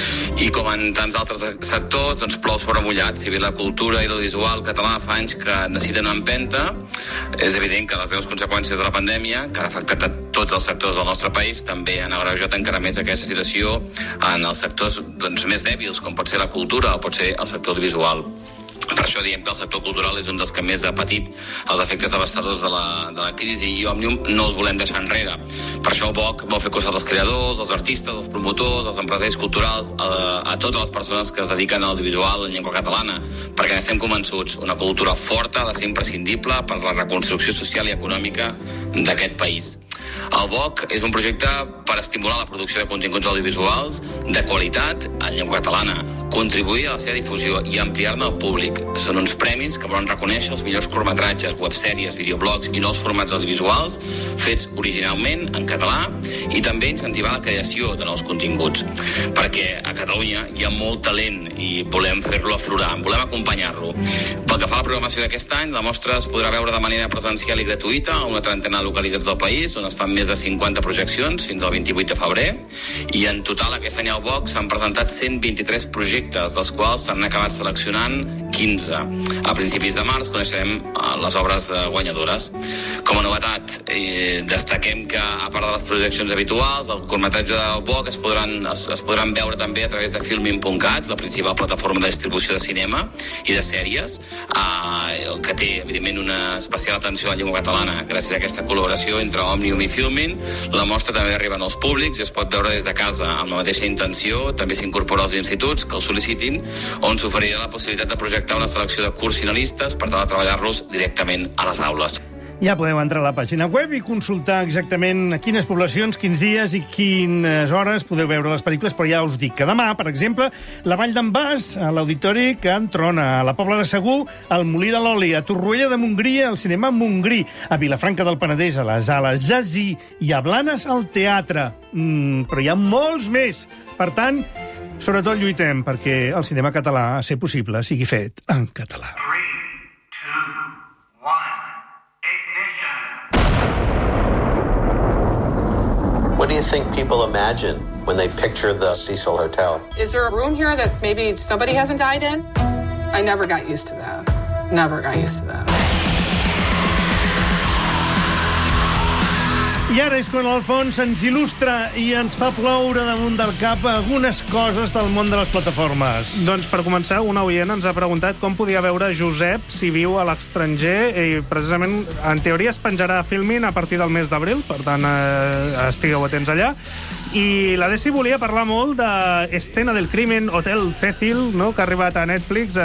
I com en tants altres sectors, doncs plou sobre mullat. Si bé la cultura i l'audiovisual català fa anys que necessiten una empenta, és evident que les greus conseqüències de la pandèmia, que han afectat a tots els sectors del nostre país, també han agreujat encara més aquesta situació en els sectors més dèbils, com pot ser la cultura o pot ser el sector audiovisual. Per això diem que el sector cultural és un dels que més ha patit els efectes devastadors de la crisi, i Òmnium no els volem deixar enrere. Per això el Vogue vol fer costat als creadors, als artistes, als promotors, als empresaris culturals, a totes les persones que es dediquen a l'audiovisual en llengua catalana, perquè n'estem convençuts, una cultura forta ha de ser imprescindible per la reconstrucció social i econòmica d'aquest país. El Vogue és un projecte per estimular la producció de continguts audiovisuals de qualitat en llengua catalana, contribuir a la seva difusió i ampliar-ne el públic. Són uns premis que volen reconèixer els millors curtmetratges, websèries, videoblogs i nous formats audiovisuals fets originalment en català, i també incentivar la creació de nous continguts. Perquè a Catalunya hi ha molt talent i volem fer-lo aflorar, volem acompanyar-lo. Pel que fa a la programació d'aquest any, la mostra es podrà veure de manera presencial i gratuïta a una trentena de localitats del país, on es fan més de 50 projeccions fins al 28 de febrer, i en total aquest any al Vogue s'han presentat 123 projectes, dels quals s'han acabat seleccionant 15. A principis de març coneixerem les obres guanyadores. Com a novetat, destaquem que, a part de les projeccions habituals, el curtmetratge del Vogue es podran veure també a través de filmin.cat, la principal plataforma de distribució de cinema i de sèries, que té, evidentment, una especial atenció a la llengua catalana. Gràcies a aquesta col·laboració entre Òmnium i Filmin, la mostra també arriba als públics i es pot veure des de casa amb la mateixa intenció. També s'incorpora als instituts que el sol·licitin, on s'oferirà la possibilitat de projectar una selecció de curts finalistes per tal de treballar-los directament a les aules. Ja podeu entrar a la pàgina web i consultar exactament a quines poblacions, quins dies i quines hores podeu veure les pel·lícules, però ja us dic que demà, per exemple, la Vall d'en Bas, a l'Auditori Can Trona, a la Pobla de Segur, al Molí de l'Oli, a Torroella de Montgrí, al Cinema Montgrí, a Vilafranca del Penedès, a les Ales Jazzy, i a Blanes, al Teatre. Però hi ha molts més. Per tant, sobretot lluitem perquè el cinema català, a ser possible, sigui fet en català. What do you think people imagine when they picture the Cecil Hotel? Is there a room here that maybe somebody hasn't died in? I never got used to that. Never got used to that. I ara és quan l'Alfons ens il·lustra i ens fa ploure damunt del cap algunes coses del món de les plataformes. Doncs per començar, un oient ens ha preguntat com podia veure Josep si viu a l'estranger i precisament, en teoria, es penjarà a Filmin a partir del mes d'abril, per tant, estigueu atents allà. I la Desi volia parlar molt d'Escena del crimen, Hotel Cecil, no?, que ha arribat a Netflix,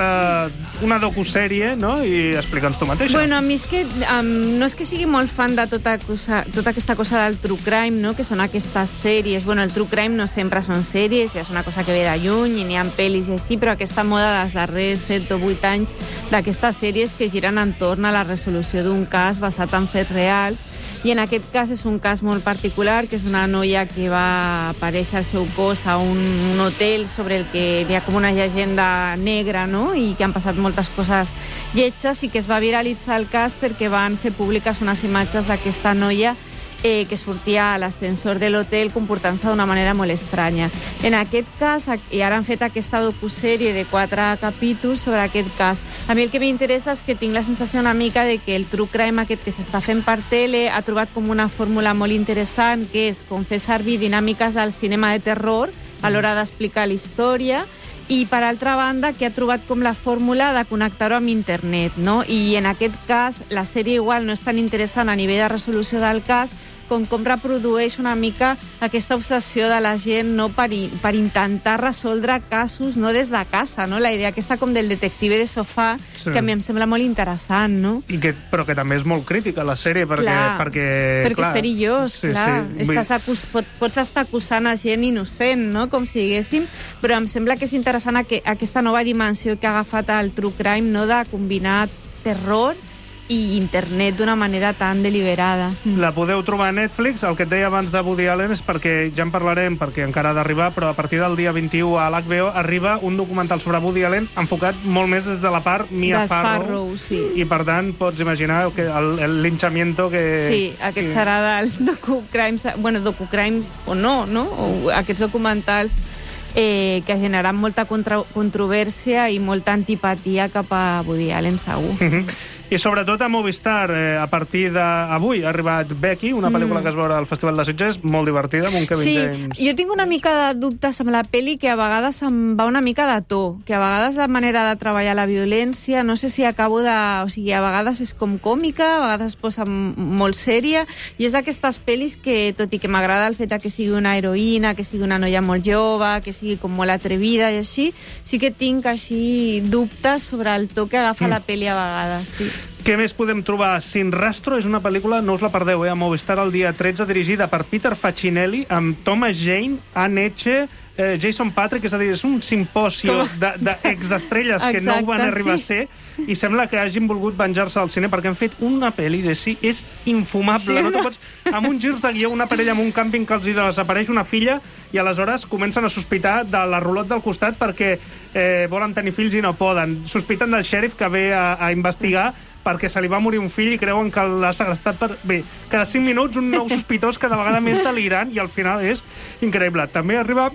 una docusèrie, no?, i explica'ns tu mateixa. Bueno, a mi és que no és que sigui molt fan de tota aquesta cosa del true crime, no?, que són aquestes sèries. Bueno, el true crime no sempre són sèries, ja és una cosa que ve de lluny i n'hi ha pel·lis i així, però aquesta moda dels darrers 7 o 8 anys d'aquestes sèries que giren entorn a la resolució d'un cas basat en fets reals. I en aquest cas és un cas molt particular, que és una noia que va aparèixer el seu cos a un hotel sobre el que hi ha com una llegenda negra, no?, i que han passat moltes coses lletges, i que es va viralitzar el cas perquè van fer públiques unes imatges d'aquesta noia que sortia a l'ascensor de l'hotel comportant-se d'una manera molt estranya. En aquest cas, i ara han fet aquesta docusèrie de 4 capítols sobre aquest cas. A mi el que m'interessa és que tinc la sensació una mica de que el true crime aquest que s'està fent per tele ha trobat com una fórmula molt interessant, que és com fer servir dinàmiques del cinema de terror a l'hora d'explicar la història, i per altra banda que ha trobat com la fórmula de connectar-ho amb internet, no? I en aquest cas la sèrie igual no és tan interessant a nivell de resolució del cas com reprodueix una mica aquesta obsessió de la gent, no, per intentar resoldre casos no des de casa, no? La idea aquesta com del detective de sofà, sí, que a mi em sembla molt interessant, no? Però que també és molt crítica la sèrie, perquè és perillós, sí, clar. Sí. Pots estar acusant a gent innocent, no?, com si diguéssim, però em sembla que és interessant aquesta nova dimensió que ha agafat el true crime, no?, de combinar terror i internet d'una manera tan deliberada. La podeu trobar a Netflix. El que et deia abans de Woody Allen és perquè, ja en parlarem, perquè encara ha d'arribar, però a partir del dia 21 a l'HBO arriba un documental sobre Woody Allen enfocat molt més des de la part Mia Farrow, sí. I per tant pots imaginar que el linchamiento que... Sí, aquest serà dels docucrimes, bueno, docucrimes o no, o aquests documentals que generaran molta controvèrsia i molta antipatia cap a Woody Allen, segur. I sobretot a Movistar, a partir d'avui ha arribat Becky, una pel·lícula que es veurà al Festival de Sitges, molt divertida, amb un Kevin James. Sí, jo tinc una mica de dubtes amb la pel·li, que a vegades em va una mica de to, que a vegades la manera de treballar la violència, no sé si acabo de... O sigui, a vegades és com còmica, a vegades es posa molt sèria, i és d'aquestes pel·lis que, tot i que m'agrada el fet que sigui una heroïna, que sigui una noia molt jove, que sigui com molt atrevida i així, sí que tinc així dubtes sobre el to que agafa la pel·li a vegades, sí. Què més podem trobar? Sin Rastro és una pel·lícula, no us la perdeu, a Movistar el dia 13, dirigida per Peter Facinelli, amb Thomas Jane, Anne Eche, Jason Patrick, és a dir, és un simposio d'exestrelles que no ho van arribar a ser, i sembla que hagin volgut venjar-se al cine perquè han fet una pel·li de si és infumable, no te pots... Amb un girs de guió, una parella en un càmping que els desapareix una filla i aleshores comencen a sospitar de la rulot del costat perquè volen tenir fills i no poden. Sospiten del xèrif que ve a investigar perquè se li va morir un fill i creuen que l'ha segrestat per... Bé, cada 5 minuts un nou sospitós, cada vegada més delirant, i al final és increïble. També arriba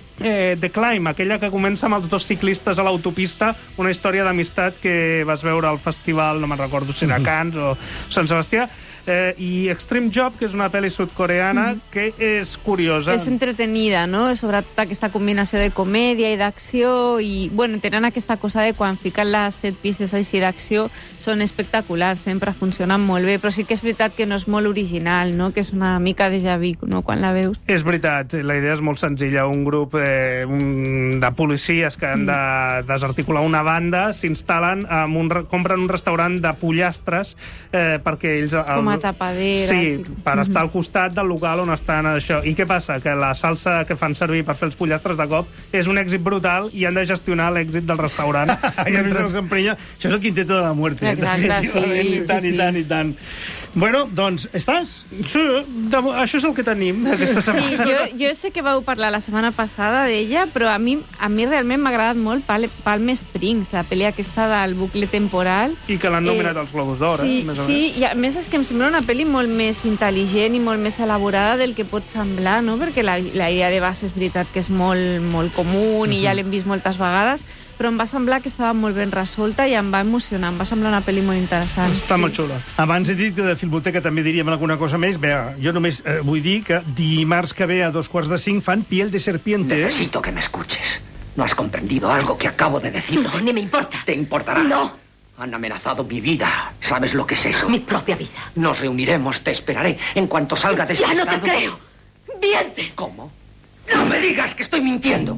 The Climb, aquella que comença amb els 2 ciclistes a l'autopista, una història d'amistat que vas veure al festival, no me'n recordo si era Cannes o Sant Sebastià, i Extreme Job, que és una pel·li sud-coreana que és curiosa. És entretenida, no? Sobretot aquesta combinació de comèdia i d'acció, i, bueno, tenen aquesta cosa de quan fiquen les 7 peces així d'acció, són espectaculars, sempre funcionen molt bé, però sí que és veritat que no és molt original, no? Que és una mica déjà vu, no?, quan la veus. És veritat, la idea és molt senzilla. Un grup de policies que han de desarticular una banda s'instal·len, compren un restaurant de pollastres perquè ells... Com a tapadera. Sí, per estar al costat del local on estan això. I què passa? Que la salsa que fan servir per fer els pollastres de cop és un èxit brutal i han de gestionar l'èxit del restaurant. Això és el quinteto de la muerte. I tant. Bueno, doncs, estàs? Sí, això és el que tenim aquesta setmana. Sí, jo sé que vau parlar la setmana passada d'ella, però a mi realment m'ha agradat molt Palm Springs, la pel·li aquesta del bucle temporal. I que l'han nominat als Globus d'Or, més o més. Sí, i a més és que em sembla una pel·li molt més intel·ligent i molt més elaborada del que pot semblar, no? Perquè la idea de base és veritat que és molt, molt comú i ja l'hem vist moltes vegades, però em va semblar que estava molt ben resolta i em va emocionar, em va semblar una pel·li molt interessant. Està molt xula. Abans he dit que de Filmoteca també diríem alguna cosa més. Bé, jo només vull dir que dimarts que ve a 4:45 fan Piel de Serpiente. Necesito que me escuches. ¿No has comprendido algo que acabo de decir? No, ni me importa. ¿Te importará? No. Han amenazado mi vida. ¿Sabes lo que es eso? Mi propia vida. Nos reuniremos, te esperaré. En cuanto salga de este ¡Ya no estado... te creo! ¡Mientes! ¿Cómo? ¡No me digas que estoy mintiendo!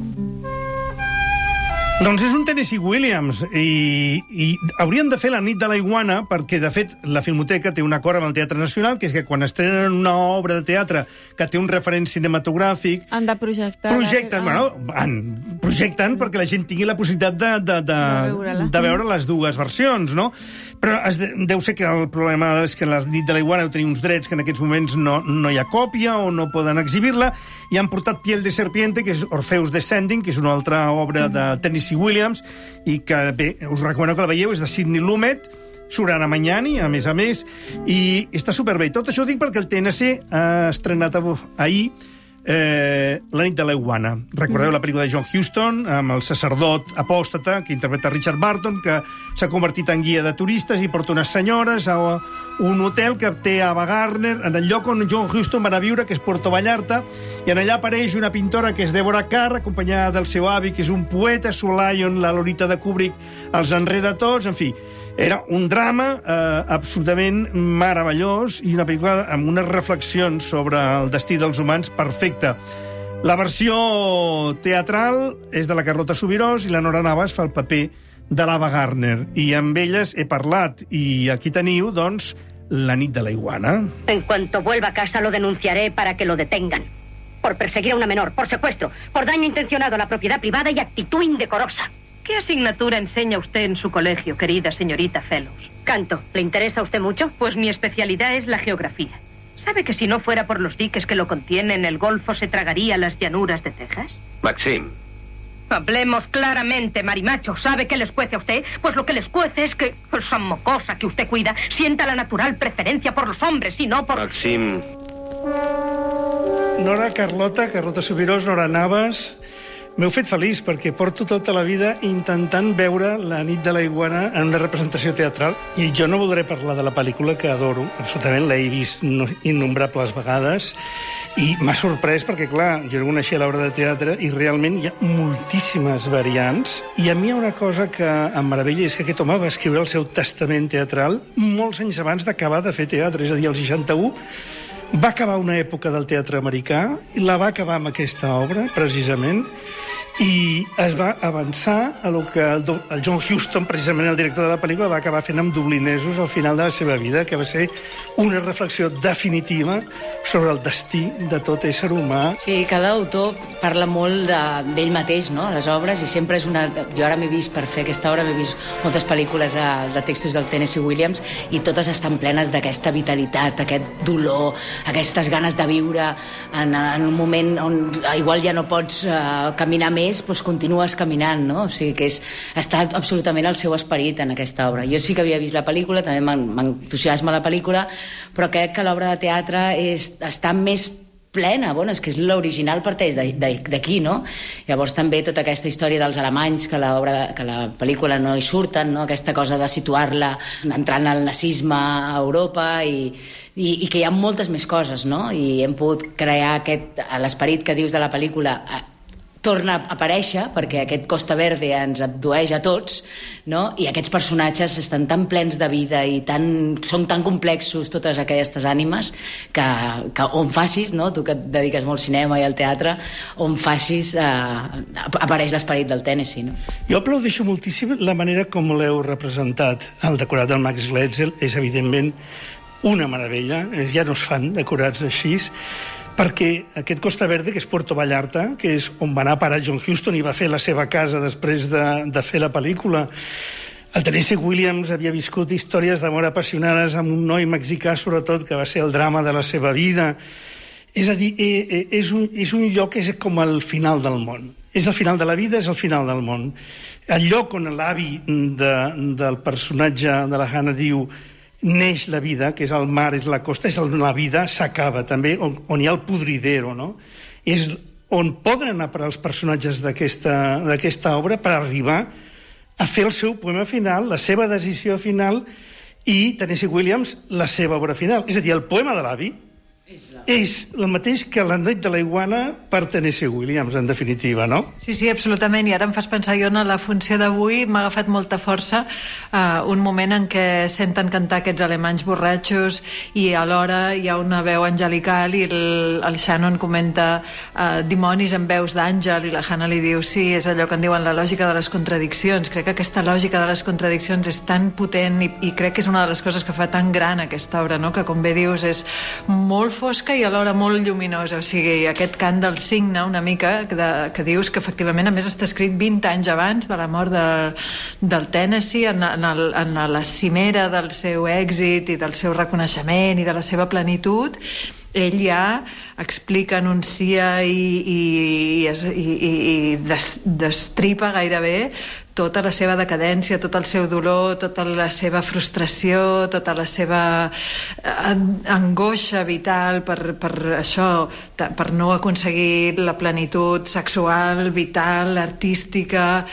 Doncs és un Tennessee Williams i haurien de fer la nit de la iguana perquè, de fet, la Filmoteca té un acord amb el Teatre Nacional, que és que quan estrenen una obra de teatre que té un referent cinematogràfic... Han de projectar... Projecten perquè la gent tingui la possibilitat de veure les dues versions, no? Però deu ser que el problema és que la nit de la iguana deu tenir uns drets que en aquests moments no hi ha còpia o no poden exhibir-la, i han portat Piel de Serpiente, que és Orpheus Descending, que és una altra obra de Tennessee Williams, i que, bé, us recomano que la veieu, és de Sidney Lumet, surt Anna Magnani, a més, i està superbé. Tot això ho dic perquè el TNC ha estrenat ahir La nit de la iguana. Recordeu la pel·lícula de John Huston, amb el sacerdot apòstata, que interpreta Richard Burton, que s'ha convertit en guia de turistes i porta unes senyores a un hotel que té Ava Gardner, en el lloc on John Huston va anar a viure, que és Puerto Vallarta, i en allà apareix una pintora que és Deborah Kerr, acompanyada del seu avi, que és un poeta, Sue Lyon, la Lolita de Kubrick, els enreda tots, en fi. Era un drama absolutament meravellós i una pel·lícula amb unes reflexions sobre el destí dels humans perfecta. La versió teatral és de la Carlota Subirós i la Nora Navas fa el paper de l'Ava Gardner. I amb elles he parlat. I aquí teniu, doncs, La nit de la iguana. En cuanto vuelva a casa lo denunciaré para que lo detengan. Por perseguir a una menor, por secuestro, por daño intencionado a la propiedad privada y actitud indecorosa. ¿Qué asignatura enseña usted en su colegio, querida señorita Fellows? Canto. ¿Le interesa a usted mucho? Pues mi especialidad es la geografía. ¿Sabe que si no fuera por los diques que lo contienen, el Golfo se tragaría las llanuras de Texas? Maxim. Hablemos claramente, marimacho. ¿Sabe qué les cuece a usted? Pues lo que les cuece es que esa mocosa que usted cuida sienta la natural preferencia por los hombres y no por... Maxim. Nora, Carlota Subirós, Nora Navas... M'heu fet feliç perquè porto tota la vida intentant veure La nit de la iguana en una representació teatral, i jo no voldré parlar de la pel·lícula, que adoro, absolutament, l'he vist innombrables vegades, i m'ha sorprès perquè, clar, jo coneixia l'obra de teatre i realment hi ha moltíssimes variants, i a mi hi ha una cosa que em meravella, és que aquest home va escriure el seu testament teatral molts anys abans d'acabar de fer teatre, és a dir, el 61, va acabar una època del teatre americà i la va acabar amb aquesta obra, precisament, i es va avançar a lo que el John Huston, precisament el director de la pel·lícula, va acabar fent amb Dublinesos al final de la seva vida, que va ser una reflexió definitiva sobre el destí de tot ésser humà. Sí, cada autor parla molt d'ell mateix, no?, a les obres, i sempre és una... Jo ara m'he vist, per fer aquesta obra, m'he vist moltes pel·lícules de textos del Tennessee Williams i totes estan plenes d'aquesta vitalitat, aquest dolor, aquestes ganes de viure en un moment on igual ja no pots caminar més, doncs continues caminant, no? O sigui que està absolutament el seu esperit en aquesta obra. Jo sí que havia vist la pel·lícula, també m'entusiasma la pel·lícula, però crec que l'obra de teatre està més plena, bueno, és que és l'original parteix d'aquí, no? Llavors també tota aquesta història dels alemanys que la pel·lícula no hi surten, no? Aquesta cosa de situar-la entrant al nazisme a Europa i que hi ha moltes més coses, no? I hem pogut crear l'esperit que dius de la pel·lícula torna a aparèixer, perquè aquest Costa Verde ens abdueix a tots, no? I aquests personatges estan tan plens de vida i són tan complexos, totes aquestes ànimes, que on facis, no? Tu que et dediques molt al cinema i al teatre, on facis apareix l'esperit del Tennessee, no? Jo aplaudeixo moltíssim la manera com l'heu representat. El decorat del Max Gletzel és, evidentment, una meravella. Ja no es fan decorats així, perquè aquest Costa Verde, que és Puerto Vallarta, que és on va anar a parar John Huston i va fer la seva casa després de fer la pel·lícula, el Tennessee Williams havia viscut històries d'amor apassionades amb un noi mexicà, sobretot, que va ser el drama de la seva vida. És a dir, és un lloc que és com el final del món. És el final de la vida, és el final del món. El lloc on l'avi del personatge de la Hannah diu neix la vida, que és el mar, és la costa, és on la vida s'acaba, també, on hi ha el podridero, no? És on poden anar per als personatges d'aquesta obra per arribar a fer el seu poema final, la seva decisió final, i Tennessee Williams la seva obra final. És a dir, el poema de l'avi és el mateix que La nit de la iguana per Tennessee Williams, en definitiva, no? Sí, absolutament, i ara em fas pensar jo en la funció d'avui, m'ha agafat molta força un moment en què senten cantar aquests alemanys borratxos i alhora hi ha una veu angelical i el Shannon comenta dimonis en veus d'àngel, i la Hannah li diu sí, és allò que en diuen la lògica de les contradiccions. Crec que aquesta lògica de les contradiccions és tan potent i crec que és una de les coses que fa tan gran aquesta obra, no? Que com bé dius és molt fosca i alhora molt lluminosa, o sigui, aquest cant del cigne una mica, que dius que efectivament a més està escrit 20 anys abans de la mort del Tennessee, en la cimera del seu èxit i del seu reconeixement i de la seva plenitud. Ell ja explica, anuncia i destripa gairebé tota la seva decadència, tot el seu dolor, tota la seva frustració, tota la seva angoixa vital per això, per no aconseguir la plenitud sexual, vital, artística.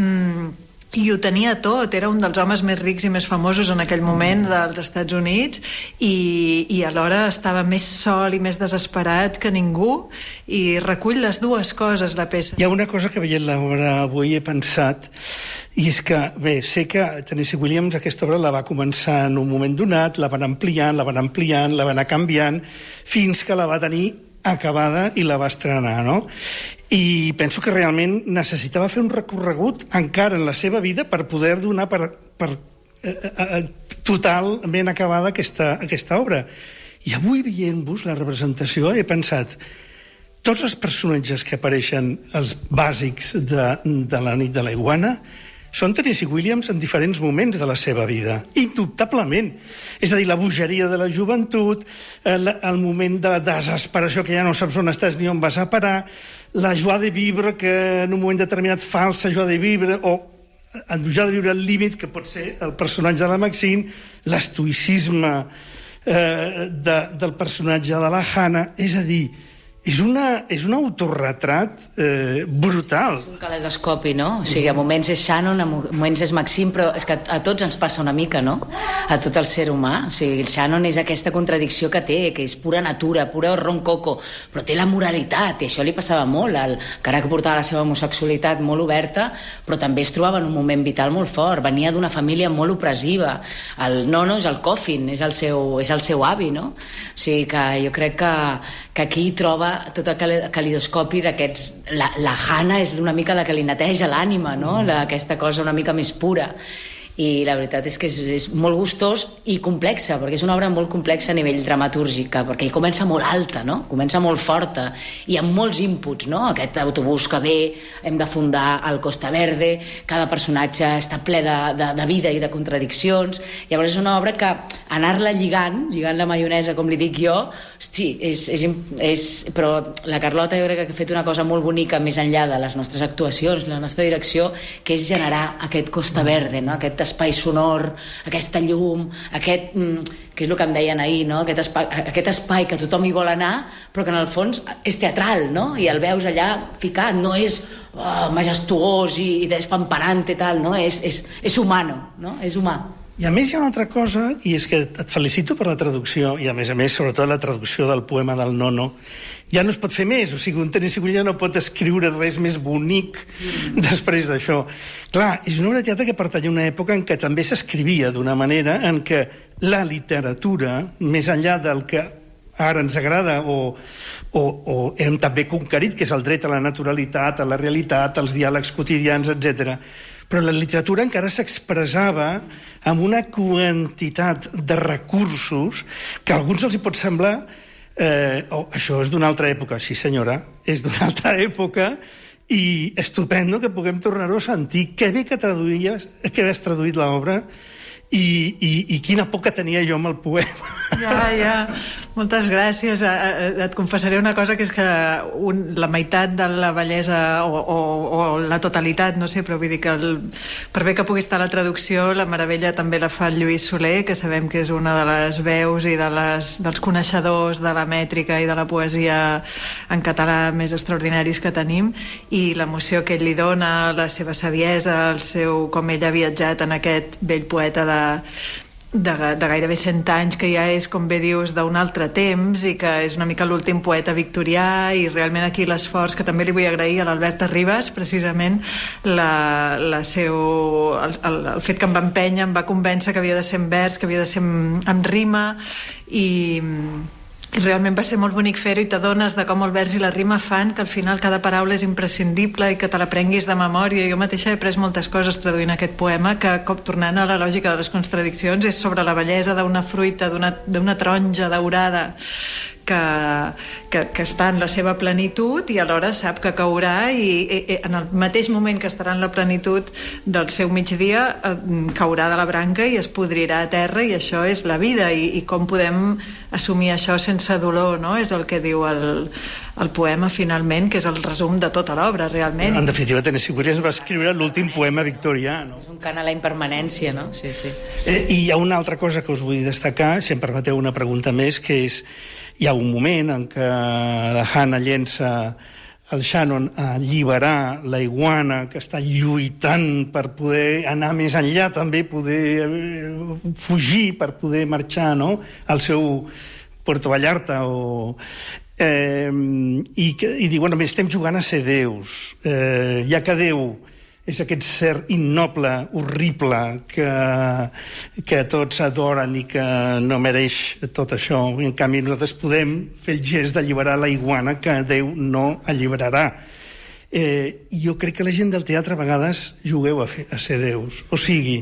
I ho tenia tot, era un dels homes més rics i més famosos en aquell moment dels Estats Units i alhora estava més sol i més desesperat que ningú, i recull les dues coses, la peça. Hi ha una cosa que veient l'obra avui he pensat, i és que, bé, sé que Tennessee Williams aquesta obra la va començar en un moment donat, la van ampliant, la van anar canviant, fins que la va tenir acabada i la va estrenar, no? I penso que realment necessitava fer un recorregut encara en la seva vida per poder donar per totalment acabada aquesta obra. I avui, veient-vos la representació, he pensat tots els personatges que apareixen, els bàsics de La nit de la iguana, són Tennessee Williams en diferents moments de la seva vida, indubtablement. És a dir, la bogeria de la joventut, el moment de desesperació que ja no saps on estàs ni on vas a parar, la joie de vivre, que en un moment determinat falsa joie de vivre, o joie de vivre al límit, que pot ser el personatge de la Maxine, l'estoïcisme del personatge de la Hannah. És a dir, és un autorretrat brutal. És un caleidoscopi, no? O sigui, a moments és Shannon, a moments és Maxine, però és que a tots ens passa una mica, no? A tot el ser humà. O sigui, el Shannon és aquesta contradicció que té, que és pura natura, pura roncoco, però té la moralitat, i això li passava molt, encara que portava la seva homosexualitat molt oberta, però també es trobava en un moment vital molt fort, venia d'una família molt opressiva. El nono és el coffin, és el seu avi, no? O sigui, que jo crec que aquí troba tot el calidoscopi d'aquests... La Hannah és una mica la que li neteja l'ànima, no? Aquesta cosa una mica més pura. I la veritat és que és molt gustós i complexa, perquè és una obra molt complexa a nivell dramatúrgica, perquè comença molt alta, no? Comença molt forta, i amb molts inputs, no? Aquest autobús que ve, hem de fundar el Costa Verde, cada personatge està ple de vida i de contradiccions. Llavors és una obra que anar-la lligant la maionesa, com li dic jo, hosti, però la Carlota jo crec que ha fet una cosa molt bonica més enllà de les nostres actuacions, la nostra direcció, que és generar aquest Costa Verde, no? Aquest espai sonor, aquesta llum, que és el que em deien ahir, no? Aquest espai que tothom hi vol anar, però que en el fons és teatral, no? I el veus allà ficat, no és majestuós i despamparant i tal, no? És humano, no? És humà. I a més hi ha una altra cosa, i és que et felicito per la traducció, i a més, sobretot la traducció del poema del nono. Ja no es pot fer més, o sigui, un Tennessee Williams no pot escriure res més bonic després d'això. Clar, és una obra de teatre que pertany a una època en què també s'escrivia d'una manera en què la literatura, més enllà del que ara ens agrada o hem també conquerit, que és el dret a la naturalitat, a la realitat, als diàlegs quotidians, etc. Però la literatura encara s'expressava amb una quantitat de recursos que a alguns els hi pot semblar això és d'una altra època. Sí, senyora, és d'una altra època i estupendo que puguem tornar-ho a sentir. Que bé que has traduït l'obra i quina por que tenia jo amb el poema. Ja. Moltes gràcies. Et confessaré una cosa, que és que la meitat de la bellesa o la totalitat, no sé, però vull dir que per bé que pugui estar la traducció, la meravella també la fa el Lluís Soler, que sabem que és una de les veus i dels coneixedors de la mètrica i de la poesia en català més extraordinaris que tenim, i l'emoció que ell li dona, la seva saviesa, com ell ha viatjat en aquest vell poeta de gairebé 100 anys, que ja és, com bé dius, d'un altre temps, i que és una mica l'últim poeta victorià, i realment aquí l'esforç, que també li vull agrair a l'Albert Arribas, precisament el fet que em va empènyer, em va convèncer que havia de ser en vers, que havia de ser en rima, i realment va ser molt bonic fer-ho, i t'adones de com el vers i la rima fan que al final cada paraula és imprescindible i que te l'aprenguis de memòria. Jo mateixa he après moltes coses traduint aquest poema, que, tornant a la lògica de les contradiccions, és sobre la bellesa d'una fruita, d'una taronja daurada que està en la seva plenitud, i alhora sap que caurà, i en el mateix moment que estarà en la plenitud del seu migdia caurà de la branca i es podrirà a terra, i això és la vida, i com podem assumir això sense dolor, no? És el que diu el poema finalment, que és el resum de tota l'obra, realment. En definitiva, Tennessee Williams va escriure l'últim poema victorià, no? És un cant a la impermanència, no? Sí, sí. I hi ha una altra cosa que us vull destacar, si em permeteu una pregunta més, que és: hi ha un moment en què la Hannah llença el Shannon a alliberar la iguana, que està lluitant per poder anar més enllà, també poder fugir, per poder marxar, no?, al seu Puerto Vallarta, i diu, bueno, estem jugant a ser déus, ja que Déu és aquest ser innoble, horrible, que tots adoren i que no mereix tot això. I en canvi nosaltres podem fer el gest d'alliberar la iguana que Déu no alliberarà. Jo crec que la gent del teatre a vegades jugueu a ser déus. O sigui,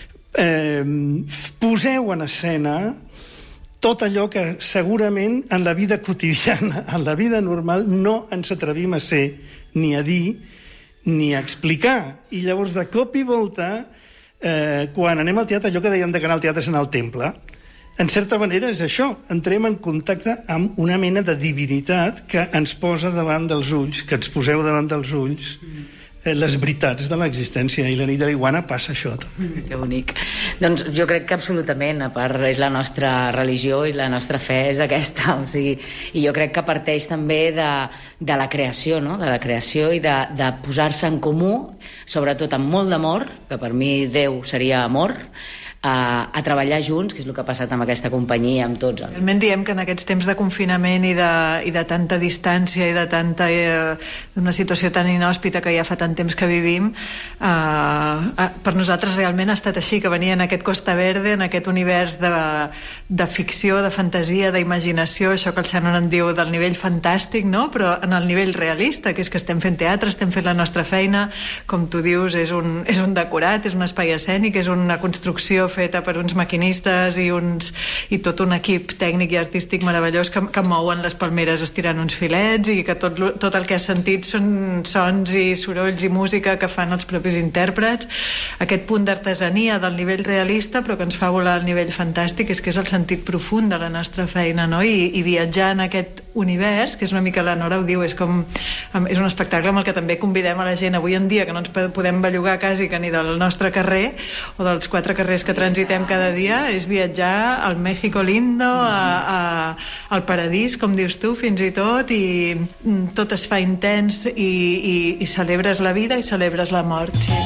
poseu en escena tot allò que segurament en la vida quotidiana, en la vida normal, no ens atrevim a ser, ni a dir, ni a explicar. I llavors, de cop i volta, quan anem al teatre, allò que dèiem de que anar al teatre és anar al temple, en certa manera és això, entrem en contacte amb una mena de divinitat que ens posa davant dels ulls, que ens poseu davant dels ulls les veritats de l'existència, i la nit de la iguana passa això també. Que bonic. Doncs jo crec que absolutament, a part és la nostra religió i la nostra fe és aquesta, o sigui, i jo crec que parteix també de la creació, no?, de la creació i de posar-se en comú, sobretot amb molt d'amor, que per mi Déu seria amor, a treballar junts, que és el que ha passat amb aquesta companyia, amb tots. Realment diem que en aquests temps de confinament i de tanta distància i de tanta una situació tan inhòspita que ja fa tant temps que vivim, per nosaltres realment ha estat així, que venia en aquest Costa Verde, en aquest univers de ficció, de fantasia, d'imaginació, això que el Shannon en diu del nivell fantàstic, no?, però en el nivell realista, que és que estem fent teatre, estem fent la nostra feina, com tu dius, és un decorat, és un espai escènic, és una construcció feta per uns maquinistes i tot un equip tècnic i artístic meravellós que mouen les palmeres estirant uns filets, i que tot el que has sentit són sons i sorolls i música que fan els propis intèrprets. Aquest punt d'artesania del nivell realista, però que ens fa volar al nivell fantàstic, és que és el sentit profund de la nostra feina, no? I viatjar en aquest univers, que és una mica, la Nora ho diu, és un espectacle amb el que també convidem a la gent avui en dia, que no ens podem bellugar quasi que ni del nostre carrer o dels 4 carrers que transitem cada dia, és viatjar al México lindo, al paradís, com dius tu, fins i tot, i tot es fa intens, i celebres la vida i celebres la mort, sí.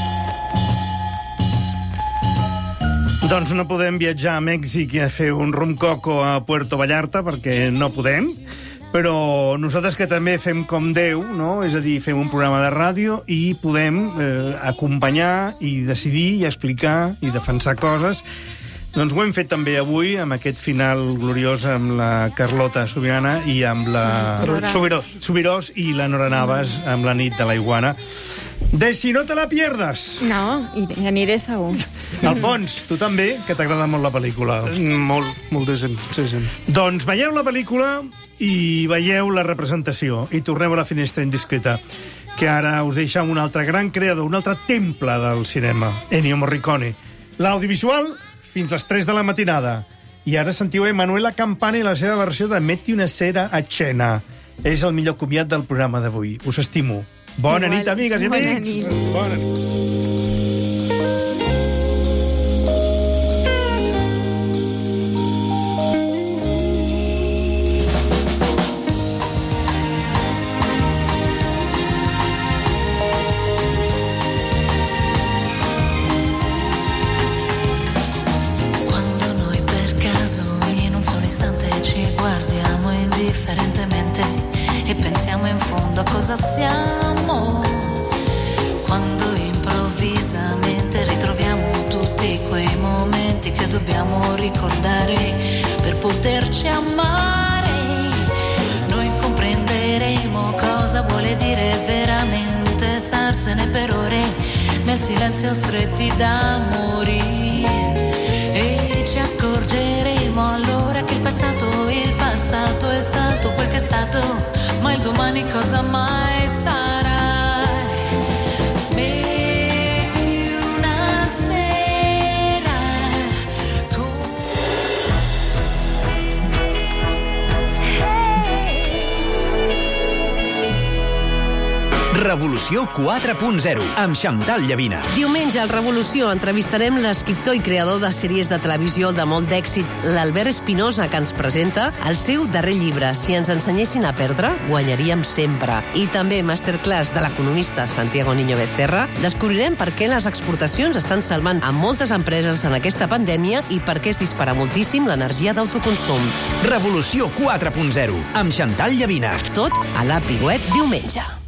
Doncs no podem viatjar a Mèxic i a fer un rumcoco a Puerto Vallarta, perquè no podem, però nosaltres que també fem com Déu, no?, és a dir, fem un programa de ràdio i podem acompanyar i decidir i explicar i defensar coses. Doncs ho hem fet també avui, amb aquest final gloriós amb la Carlota Sobirana i amb la Subirós i la Nora Navas amb la nit de la iguana. De si no te la pierdes. No, hi aniré segur. Alfons, tu també, que t'agrada molt la pel·lícula. Moltíssim, sí. Doncs veieu la pel·lícula i veieu la representació. I torneu a la finestra indiscreta, que ara us deixa un altre gran creador, un altre temple del cinema, Ennio Morricone. L'audiovisual fins les 3 de la matinada. I ara sentiu Emanuela Campana i la seva versió de Metti una cera a cena. És el millor comiat del programa d'avui. Us estimo. Bona nit, amigues i amics. Bona nit. Cosa siamo quando improvvisamente ritroviamo tutti quei momenti che dobbiamo ricordare per poterci amare. Noi comprenderemo cosa vuole dire veramente starsene per ore nel silenzio stretti da morire, e ci accorgeremo allora che il passato è stato quel che è stato, ma il domani cosa mai sarà. Metti una sera Revolució 4.0, amb Xantal Llavina. Diumenge al Revolució entrevistarem l'escriptor i creador de sèries de televisió de molt d'èxit, l'Albert Espinosa, que ens presenta el seu darrer llibre, Si ens ensenyessin a perdre, guanyaríem sempre. I també masterclass de l'economista Santiago Niño Becerra. Descobrirem per què les exportacions estan salvant a moltes empreses en aquesta pandèmia i per què es dispara moltíssim l'energia d'autoconsum. Revolució 4.0, amb Xantal Llavina. Tot a l'App i web diumenge.